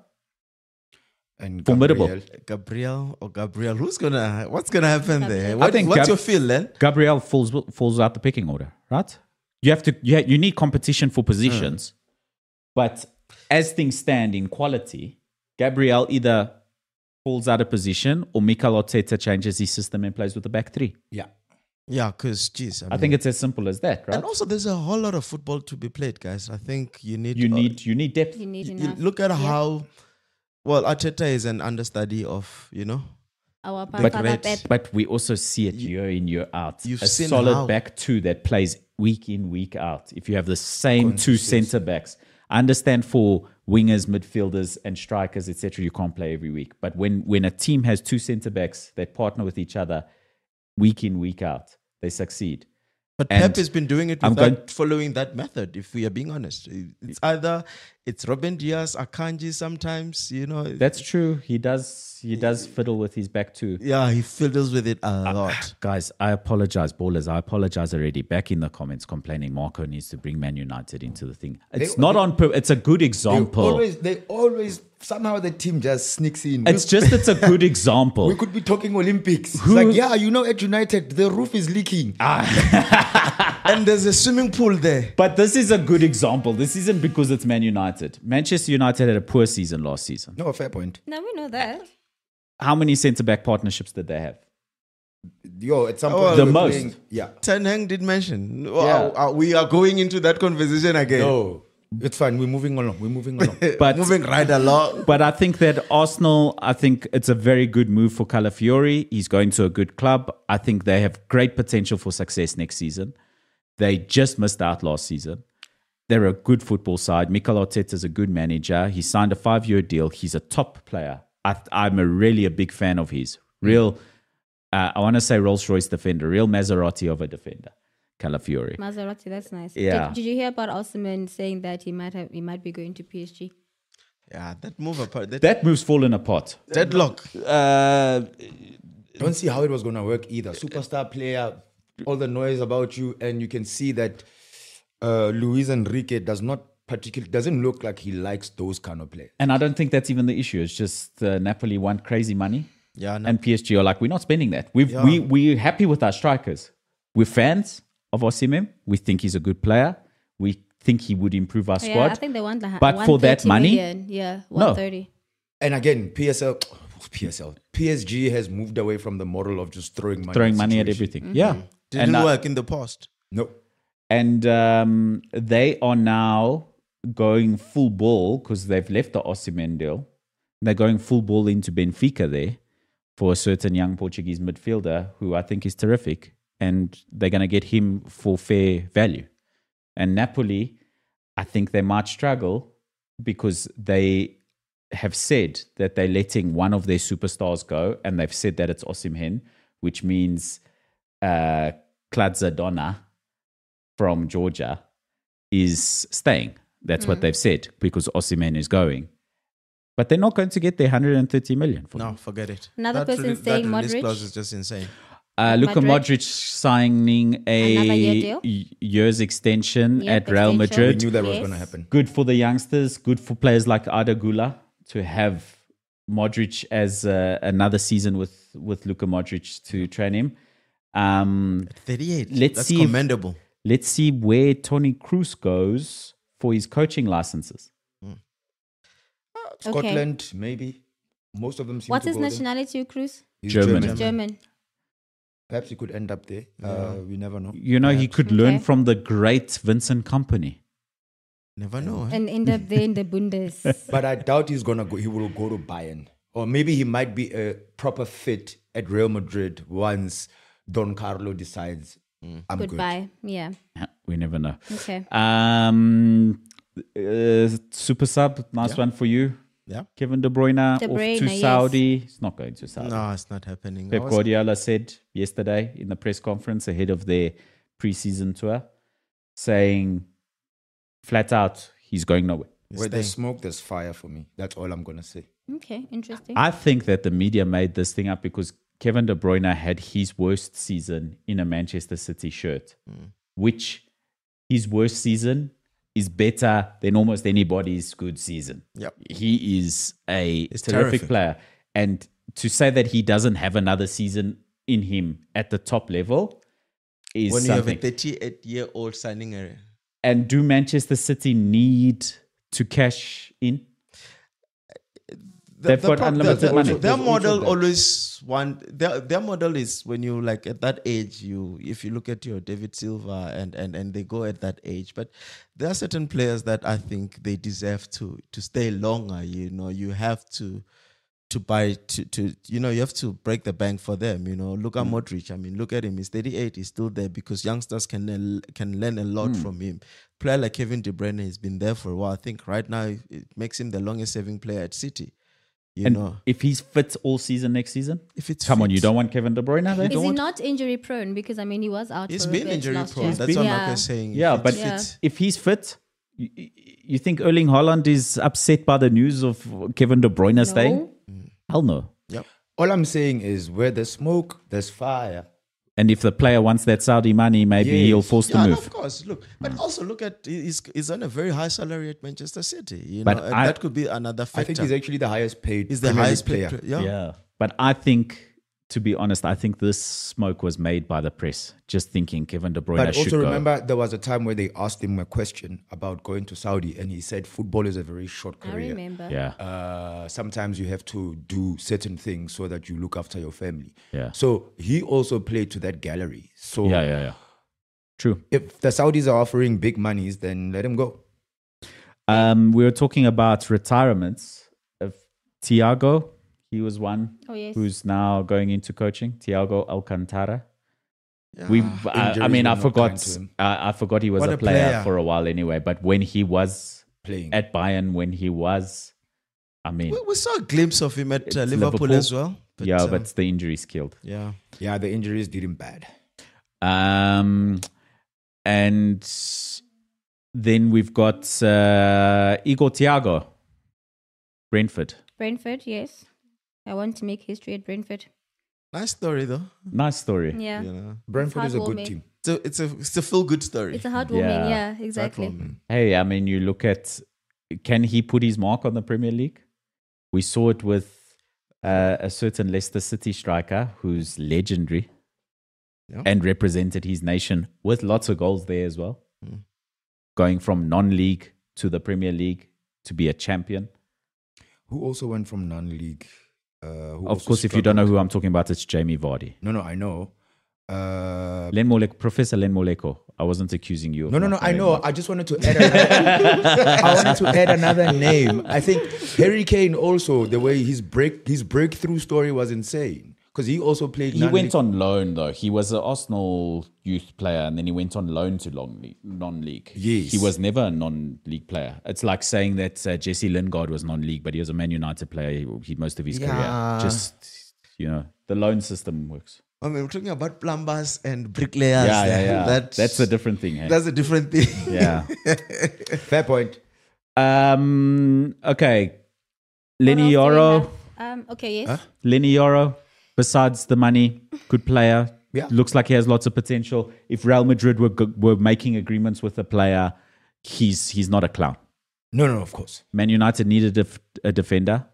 And Formidable. Gabriel. Gabriel. What's gonna happen there? I think What's your feel, Len? Gabriel falls out the picking order, right? You need competition for positions, but as things stand in quality, Gabriel either falls out of position or Mikel Arteta changes his system and plays with the back three. Yeah. Yeah, because geez, I think it's as simple as that, right? and also there's a whole lot of football to be played, guys. I think you need You need depth. You need you enough. look at Yeah. how well Arteta is an understudy of Our But Papa red- Pep. But we also see it year in, year out. You've a seen solid how- back two that plays week in, week out. If you have the same two centre backs, I understand for wingers, midfielders, and strikers, etc., you can't play every week. But when a team has two centre backs that partner with each other week in, week out, they succeed. But And Pep has been doing it I'm without following that method, if we are being honest. It's Ruben Diaz, Akanji sometimes, That's true. He does fiddle with his back two. Yeah, he fiddles with it a lot. Guys, I apologize, ballers. I apologize already. Back in the comments complaining Marco needs to bring Man United into the thing. It's not on purpose. It's a good example. They always somehow the team just sneaks in. It's a good example. We could be talking Olympics. It's like, at United, the roof is leaking. And there's a swimming pool there. But this is a good example. This isn't because it's Man United. Manchester United had a poor season last season. No, fair point. No, we know that. How many centre-back partnerships did they have? At some point, the we were most. playing- yeah. Ten Hag did mention. Yeah. We are going into that conversation again. No, it's fine. We're moving along. But Moving right along. But I think that Arsenal, it's a very good move for Calafiori. He's going to a good club. I think they have great potential for success next season. They just missed out last season. They're a good football side. Mikel Arteta is a good manager. He signed a 5-year deal. He's a top player. I'm really a big fan of his. Real, I want to say Rolls-Royce defender, real Maserati of a defender, Calafiori. Maserati, that's nice. Yeah. Did you hear about Osimhen saying that he might be going to PSG? Yeah, that move apart. That move's fallen apart. Deadlock. Don't see how it was going to work either. Superstar player, all the noise about you, and you can see that Luis Enrique doesn't look like he likes those kind of players. And I don't think that's even the issue. It's just Napoli want crazy money. Yeah, no. And PSG are like, we're not spending that. We're happy with our strikers. We're fans of Osimhen. We think he's a good player. We think he would improve our squad. Yeah, I think they want the But for that 130 money? million. Yeah, 130. And again, PSG has moved away from the model of just throwing money at everything. Yeah. Didn't And, work in the past. No. And they are now going full ball because they've left the Osimhen deal. They're going full ball into Benfica there for a certain young Portuguese midfielder who I think is terrific. And they're going to get him for fair value. And Napoli, I think they might struggle because they have said that they're letting one of their superstars go. And they've said that it's Osimhen, which means Kladzadona from Georgia is staying. That's what they've said because Osimhen is going. But they're not going to get their 130 million for No, him. forget it. Another person saying that release Modric. clause is just insane. Luka Madrid. Modric signing Another year a deal? year's extension Yep, at Real extension. We Madrid. knew that was Yes. going to happen. Good for the youngsters, good for players like Arda Güler to have Modric as another season with Luka Modric to train him. 38. Let's That's see if- commendable. Let's see where Toni Kroos goes for his coaching licenses. Scotland, maybe. Most of them seem What's to his go there. nationality, Cruz? He's German. German. Perhaps he could end up there. We never know. You know, he could learn Okay. from the great Vincent Company. Never know. Eh? And end up there in the Bundes. But I doubt he's gonna go. He will go to Bayern, or maybe he might be a proper fit at Real Madrid once Don Carlo decides I'm good. Goodbye. Yeah. We never know. Okay. Super sub, nice one for you. Yeah. Kevin De Bruyne, De off Bruyne, to yes. Saudi. He's not going to Saudi. No, it's not happening. I Pep was- Guardiola said yesterday in the press conference ahead of their preseason tour, saying flat out, he's going nowhere. Where there's staying. smoke, there's fire for me. That's all I'm gonna say. Okay. Interesting. I think that the media made this thing up because Kevin De Bruyne had his worst season in a Manchester City shirt, which his worst season is better than almost anybody's good season. Yep. He is a He's terrific terrific. player. And to say that he doesn't have another season in him at the top level is When you have a something. 38-year-old signing a And do Manchester City need to cash in? They've got unlimited money. Their There's also model that. always their model is when you like at that age, if you look at your David Silva and they go at that age. But there are certain players that I think they deserve to stay longer. You know, you have to buy to you know, you have to break the bank for them. You know, look at Modric. I mean, look at him. He's 38. He's still there because youngsters can learn a lot from him. Player like Kevin De Bruyne has been there for a while. I think right now it makes him the longest serving player at City. You And know, if he's fit all season next season, if it's come on, fit. you don't want Kevin De Bruyne there? Is he not injury prone? Because I mean, he was out. He's for a been bit injury last prone. year. That's what Yeah. Mark is saying. Yeah, If but it's Yeah. fit, if he's fit, you think Erling Haaland is upset by the news of Kevin De Bruyne staying? Hell no. Yep. All I'm saying is where there's smoke, there's fire. And if the player wants that Saudi money, maybe Yes. he'll force the Yeah, no, move. of course. Look, but also look at he's on a very high salary at Manchester City. You But know, and I- that could be another factor. I think he's actually the highest paid. He's the Premier League highest paid player. player. Yeah. But I think, to be honest, I think this smoke was made by the press, just thinking Kevin De Bruyne But should also go. remember, there was a time where they asked him a question about going to Saudi, and he said, "Football is a very short I career. remember. Yeah. Sometimes you have to do certain things so that you look after your family." Yeah. So he also played to that gallery. So Yeah. True. if the Saudis are offering big monies, then let him go. We were talking about retirements of Thiago. He was one Oh yes. who's now going into coaching. Thiago Alcantara. Yeah. I Injuries mean, were I not forgot. kind to him. I forgot he was What a a player player. for a while anyway. But when he was Playing. at Bayern, when he was, I mean, We saw a glimpse of him at It's Liverpool, Liverpool. as well. but the injuries killed. yeah. Yeah, the injuries did him bad. And then we've got Igor Thiago, Brentford. Brentford. Yes. I want to make history at Brentford. Nice story though. Nice story. Yeah. You know, Brentford is a good heartwarming. team. so it's a feel good story. It's a heartwarming. Yeah. Yeah. Exactly. Heartwarming. Hey, I mean, you look at, can he put his mark on the Premier League? We saw it with a certain Leicester City striker who's legendary Yeah. and represented his nation with lots of goals there as well. Going from non-league to the Premier League to be a champion. Who also went from non-league. Of course, if you don't know who I'm talking about, it's Jamie Vardy. No, I know. Professor Len Moleko. I wasn't accusing you. of No, not I knowing know. him. I just wanted to add another name. I think Harry Kane also, the way his breakthrough story was insane. Because he also played He went on loan though. He was an Arsenal youth player, and then he went on loan to non-league. Yes. He was never a non-league player. It's like saying that Jesse Lingard was non-league, but he was a Man United player. He most of his career. Yeah. Just the loan system works. I mean, we're talking about plumbers and bricklayers. Yeah. That's a a different thing. Hey? That's a different thing. Yeah. Fair point. Okay. Lenny What else do we Yoro. have? Okay. Yes. Lenny Yoro. Besides the money, good player. Yeah. Looks like he has lots of potential. If Real Madrid were making agreements with a player, he's not a clown. No, of course. Man United needed a defender.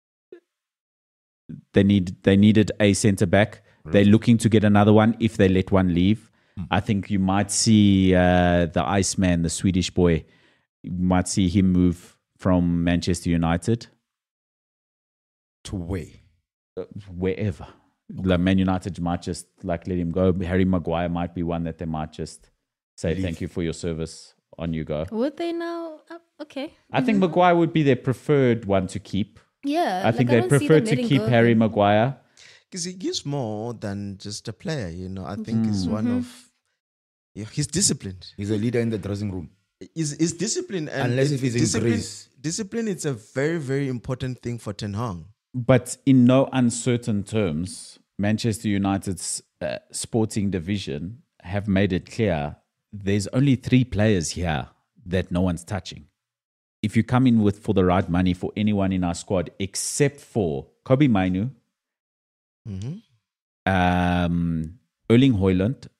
They needed a centre back. They're looking to get another one if they let one leave. I think you might see the Iceman, the Swedish boy, you might see him move from Manchester United To where? wherever. Like Man United might just let him go. Harry Maguire might be one that they might just say thank you for your service. On you go. Would they now? Okay. I think Maguire would be their preferred one to keep. Yeah. I think they don't see prefer them to letting keep go of Harry him. Maguire. Because he gives more than just a player, I think he's one of... he's disciplined. He's a leader in the dressing room. He's disciplined. And Unless if he's in Greece. Discipline, it's a very, very important thing for Ten Hag. But in no uncertain terms, Manchester United's sporting division have made it clear there's only 3 players here that no one's touching. If you come in for the right money for anyone in our squad, except for Kobe Mainu, Erling Haaland.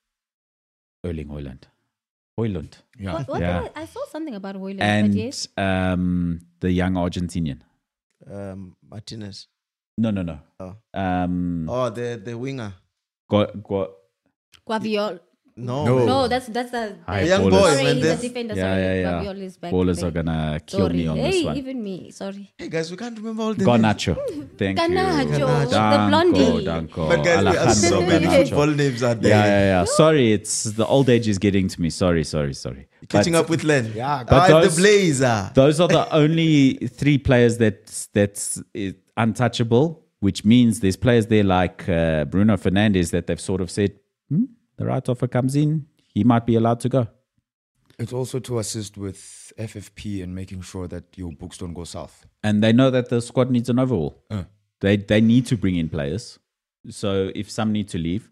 Yeah. What Yeah. I saw something about Hoyland, And but yes. the young Argentinian. Martinez. No. Oh, the winger. Guardiola. No. That's the Hi, young ballers. boy, Sorry, man, he's a that's- defender. Yeah, Sorry, yeah. Guardiola is back. Ballers today. are gonna kill Sorry. me on this one. Even me. Sorry. Hey, guys, we can't remember all the names. Garnacho. Thank Garnacho, you. the blondie. Danko. But guys, there are so Alejandro many Garnacho. football names out there. Yeah. Sorry, it's the old age is getting to me. Sorry. Catching But up with Len. Yeah, but the those- Blazer. Those are the only 3 players that's untouchable, which means there's players there like Bruno Fernandes that they've sort of said, the right offer comes in, he might be allowed to go. It's also to assist with FFP and making sure that your books don't go south. And they know that the squad needs an overhaul. They need to bring in players. So if some need to leave,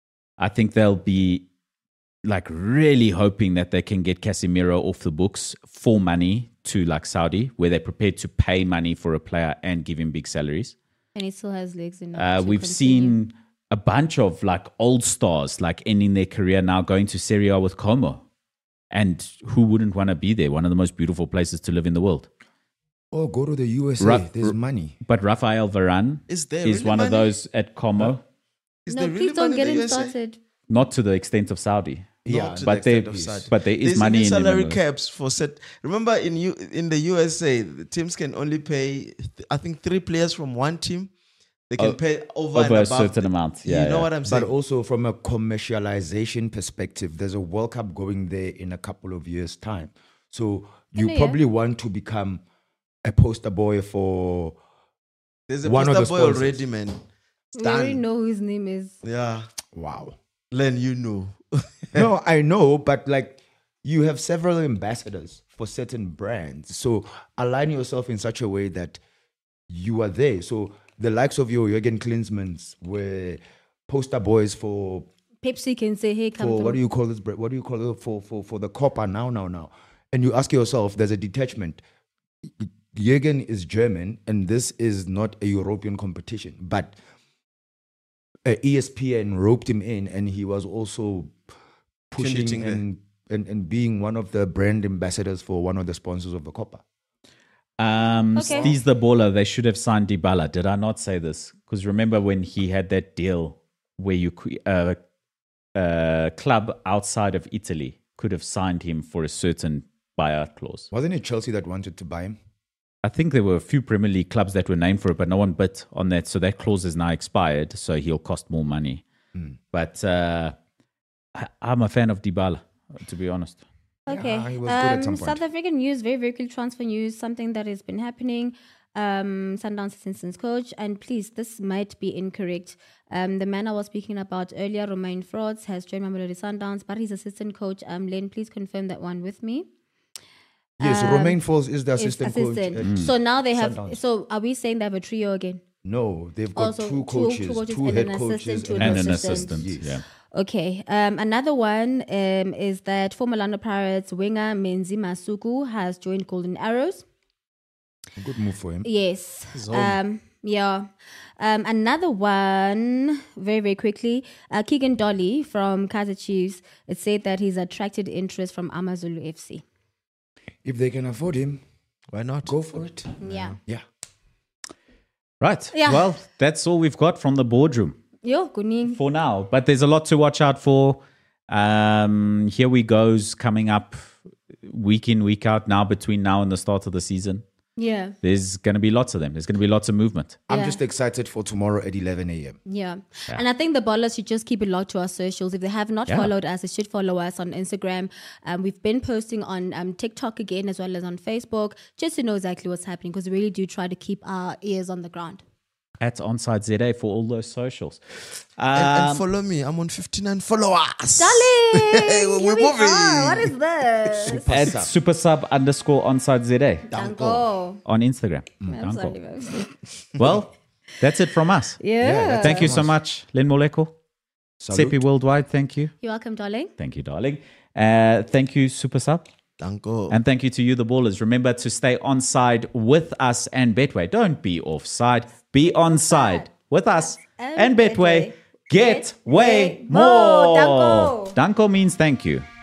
I think they'll be like really hoping that they can get Casemiro off the books for money to like Saudi, where they're prepared to pay money for a player and give him big salaries. And he still has legs enough. to We've continue. seen a bunch of like old stars like ending their career now going to Serie A with Como. And who wouldn't want to be there? One of the most beautiful places to live in the world. Oh, go to the USA. There's money. But Rafael Varane Is there is really one of money? those at Como. Is No, there really please don't money get in him the USA? started. Not to the extent of Saudi. Yeah, to but the extent there- of Saudi. but there is There's money even in salary MLS. caps for set. Remember, in the USA, the teams can only pay. I think 3 players from one team. They can pay over and a above certain amount. Yeah, you know yeah. what I'm saying? But also from a commercialization perspective, there's a World Cup going there in a couple of years' time. So you Yeah. probably want to become a poster boy for There's a one of poster the boy sponsors. already, man. We already Stan. know who his name is. Yeah, wow. Len, you know. No, I know, but like you have several ambassadors for certain brands. So align yourself in such a way that you are there. So the likes of your Jürgen Klinsmans were poster boys for Pepsi can say, hey, come for through. what do you call this? What do you call it for the Copa now? And you ask yourself, there's a detachment. Jürgen is German, and this is not a European competition, but ESPN roped him in, and he was also pushing Trending and being one of the brand ambassadors for one of the sponsors of the Copa. Okay. Steez the baller, they should have signed Dybala. Did I not say this? Because remember when he had that deal where club outside of Italy could have signed him for a certain buyout clause. Wasn't it Chelsea that wanted to buy him? I think there were a few Premier League clubs that were named for it, but no one bid on that. So that clause is now expired, so he'll cost more money. But I'm a fan of Dybala, to be honest. Okay. Yeah, he was good at some point. South African news, very, very quick transfer news, something that has been happening. Sundowns assistance coach, and please, this might be incorrect. The man I was speaking about earlier, Romain Frauds, has joined Mamelodi Sundowns, but he's assistant coach. Len, please confirm that one with me. Yes, Romain Falls is the It's assistant coach. at- So now they have. Sundowns. So are we saying they have a trio again? No, they've got Also, two two coaches, coaches two and head an coaches, assistant to And an an assistant. assistant, Yes. yeah. Okay. Another one is that former Orlando Pirates winger Menzi Masuku has joined Golden Arrows. A good move for him. Yes. Yeah. Another one, very, very quickly. Keegan Dolly from Kaizer Chiefs. It said that he's attracted interest from Amazulu FC. If they can afford him, Why not? go for it. Yeah. Yeah. Right. Yeah. Well, that's all we've got from the boardroom Yo, kuning. for now. But there's a lot to watch out for. Here we goes coming up week in, week out now between now and the start of the season. Yeah. There's going to be lots of them. There's going to be lots of movement. I'm Yeah. just excited for tomorrow at 11 a.m. Yeah. And I think the ballers should just keep it locked to our socials. If they have not Yeah. followed us, they should follow us on Instagram. We've been posting on TikTok again as well as on Facebook just to know exactly what's happening because we really do try to keep our ears on the ground. At Onside ZA for all those socials. And follow me. I'm on 59 followers. Darling! We're here we moving. are. What is this? At supersub__ Onside ZA Danko. on Instagram. I'm Danko. sorry, babe. Well, that's it from us. Yeah. Thank you so much, Lynn Moleko. Salute. Sepi Worldwide, thank you. You're welcome, darling. Thank you, darling. Thank you, Super Sub. Danko. And thank you to you, the ballers. Remember to stay on side with us and Betway. Don't be offside. Be on side with us and Betway. Get way more. Danko. Danko means thank you.